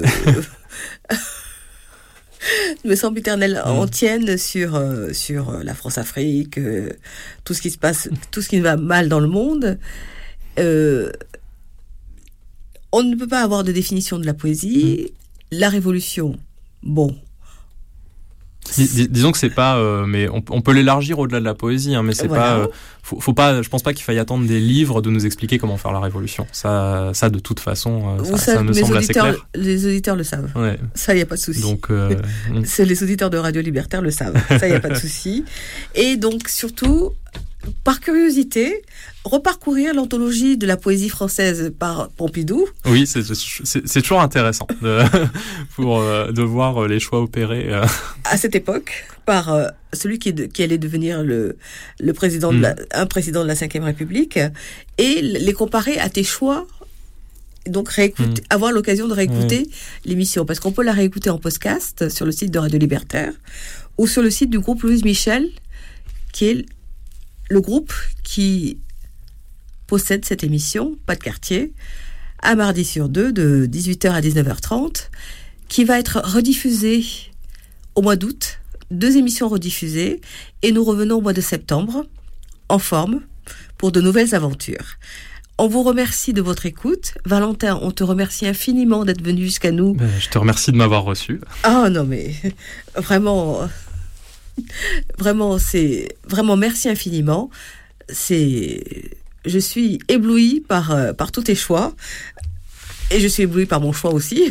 mes sempiternelles mmh. en tiennent sur, euh, sur la France-Afrique, euh, tout ce qui se passe, tout ce qui va mal dans le monde. Euh, on ne peut pas avoir de définition de la poésie. Mmh. La révolution, bon. Dis, dis, disons que c'est pas, euh, mais on, on peut l'élargir au-delà de la poésie, hein, mais c'est voilà. pas, euh, faut, faut pas, je pense pas qu'il faille attendre des livres de nous expliquer comment faire la révolution. Ça, ça de toute façon, euh, ça, savez, ça me semble assez clair. Les auditeurs le savent. Ouais. Ça, y a pas de souci. Donc, euh, c'est les auditeurs de Radio Libertaire le savent. Ça, y a pas de souci. Et donc surtout, par curiosité, reparcourir l'anthologie de la poésie française par Pompidou. Oui, c'est, c'est, c'est toujours intéressant de, pour, euh, de voir les choix opérés. Euh. À cette époque, par euh, celui qui, de, qui allait devenir le, le président mmh. de la, un président de la cinquième République, et les comparer à tes choix. Donc, réécouter, mmh. avoir l'occasion de réécouter mmh. l'émission. Parce qu'on peut la réécouter en podcast sur le site de Radio Libertaire ou sur le site du groupe Louise Michel, qui est le groupe qui possède cette émission, Pas de quartier, un mardi sur deux, de dix-huit heures à dix-neuf heures trente, qui va être rediffusée au mois d'août, deux émissions rediffusées, et nous revenons au mois de septembre, en forme, pour de nouvelles aventures. On vous remercie de votre écoute. Valentin, on te remercie infiniment d'être venu jusqu'à nous. Ben, je te remercie de m'avoir reçu. Ah non mais, vraiment... Vraiment, c'est vraiment merci infiniment. C'est, je suis éblouie par euh, par tous tes choix et je suis éblouie par mon choix aussi.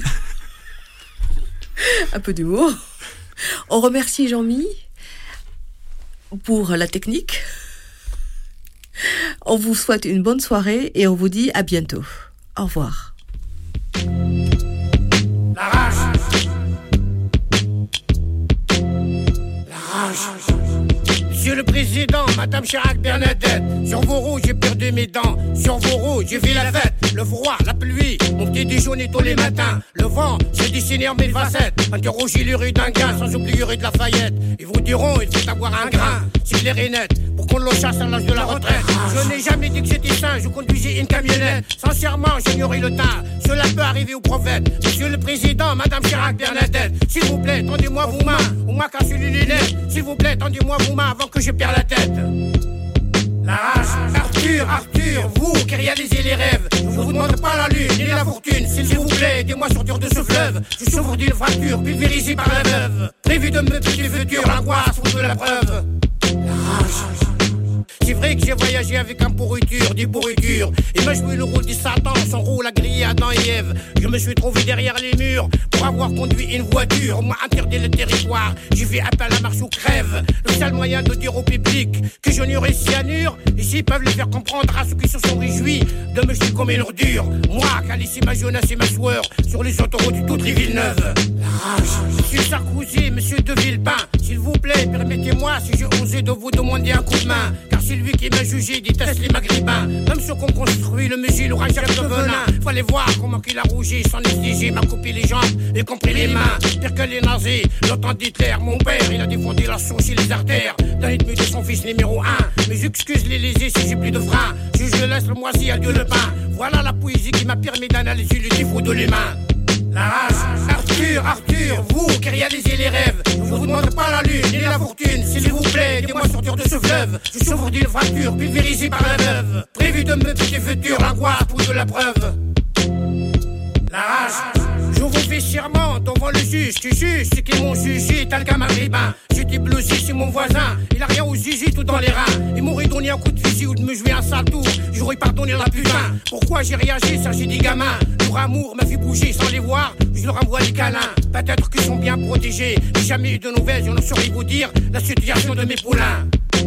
Un peu d'humour. On remercie Jean-Mi pour la technique. On vous souhaite une bonne soirée et on vous dit à bientôt. Au revoir. La rage. Monsieur le Président, Madame Chirac Bernadette, sur vos roues j'ai perdu mes dents, sur vos roues j'ai vu la fête, le froid, la pluie, mon petit déjeuner tous les matins, le vent, j'ai dessiné en mille facettes, interrogez les rues d'un gain, sans oublier rue de Lafayette, ils vous diront il faut avoir un grain, c'est clair et net, pour qu'on le chasse à l'âge de la retraite, je n'ai jamais dit que j'étais sain, je conduisais une camionnette, sincèrement j'ignorais le teint, cela peut arriver au prophète, Monsieur le Président, Madame Chirac Bernadette, s'il vous plaît, tendez-moi vos mains, ou moi cassez les lunettes, s'il vous plaît, tendez-moi vos mains avant que je perde la tête. La rage, Arthur, Arthur, vous qui réalisez les rêves, je vous demande pas la lune ni la fortune, s'il vous plaît, aidez-moi sortir de ce fleuve. Je souffre d'une fracture pulvérisée par la veuve, prévu de me petit futur, l'angoisse ou de la preuve. La rage. C'est vrai que j'ai voyagé avec un pourriture, des pourritures. Il m'a joué le rôle du Satan, son rôle a grillé Adam et Ève. Je me suis trouvé derrière les murs pour avoir conduit une voiture. On m'a interdit le territoire, j'ai fait appel à la marche ou crève. Le seul moyen de dire au public que je n'aurais cyanure, ici ils peuvent le faire comprendre à ceux qui se sont réjouis de me jeter comme une ordure. Moi qui a laissé ma jeunesse et ma sueur sur les autoroutes de toutes les villes neuves. La rage. Monsieur Sarkozy, monsieur de Villepin, s'il vous plaît, permettez-moi si j'ai osé de vous demander un coup de main. Car c'est lui qui m'a jugé, déteste les maghrébins. Même ceux qu'on construit, le musil aura jamais de venin. Fallait voir comment qu'il a rougi, sans exiger, m'a coupé les jambes, y compris les mains. Pire que les nazis, l'entend d'Hitler. Mon père, il a défendu la source et les artères d'un ennemi de son fils numéro un. Mais j'excuse les lésés si j'ai plus de frein. Si je laisse le moisi, adieu le pain. Voilà la poésie qui m'a permis d'analyser le défaut de l'humain. La race, Arthur, Arthur, vous qui réalisez les rêves, je vous demande pas la lune ni la fortune, s'il vous plaît, aidez-moi sortir de ce fleuve. Je souffre d'une fracture pulvérisée par la veuve, prévu de me petit futur, l'angoisse ou de la preuve. La rage, je vous fais serment devant le juge, tu juges ceux qui m'ont jugé, tel qu'un maghrébin. J'étais blousé chez mon voisin, il a rien aux zizi tout dans les reins. Il m'aurait donné un coup de fusil ou de me jouer un sale tour, j'aurais pardonné la putain. Pourquoi j'ai réagi, ça j'ai dit gamin. Leur amour m'a fait bouger sans les voir, je leur envoie des câlins. Peut-être qu'ils sont bien protégés, j'ai jamais eu de nouvelles, je ne saurais vous dire la situation de mes poulains.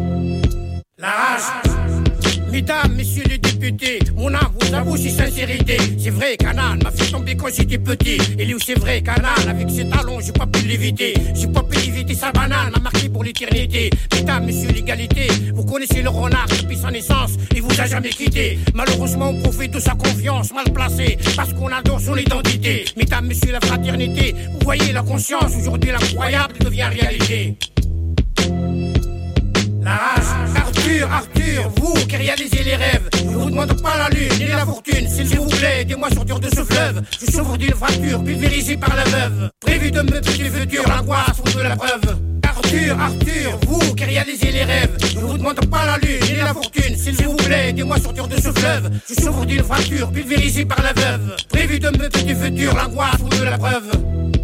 La rage. Mesdames, messieurs les députés, mon âme vous avoue si sincérité. C'est vrai qu'Anan m'a fait tomber quand j'étais petit. Et lui c'est vrai qu'Anan, avec ses talons, j'ai pas pu l'éviter. J'ai pas pu éviter sa banane, m'a marqué pour l'éternité. Mesdames, messieurs l'égalité, vous connaissez le renard depuis sa naissance, il vous a jamais quitté. Malheureusement on profite de sa confiance mal placée, parce qu'on adore son identité. Mesdames, messieurs la fraternité, vous voyez la conscience, aujourd'hui l'incroyable devient réalité. La rage, Arthur, Arthur, vous qui réalisez les rêves, je vous demande pas la lune ni la fortune, s'il vous plaît, aidez-moi sortir de ce fleuve. Je souffre d'une fracture pulvérisée par la veuve, prévu de me tuer du futur, l'angoisse ou de la preuve. Arthur, Arthur, vous qui réalisez les rêves, je vous demande pas la lune ni la fortune, s'il vous plaît, aidez-moi sortir de ce fleuve. Je souffre d'une fracture pulvérisée par la veuve, prévu de me tuer du futur, l'angoisse ou de la preuve.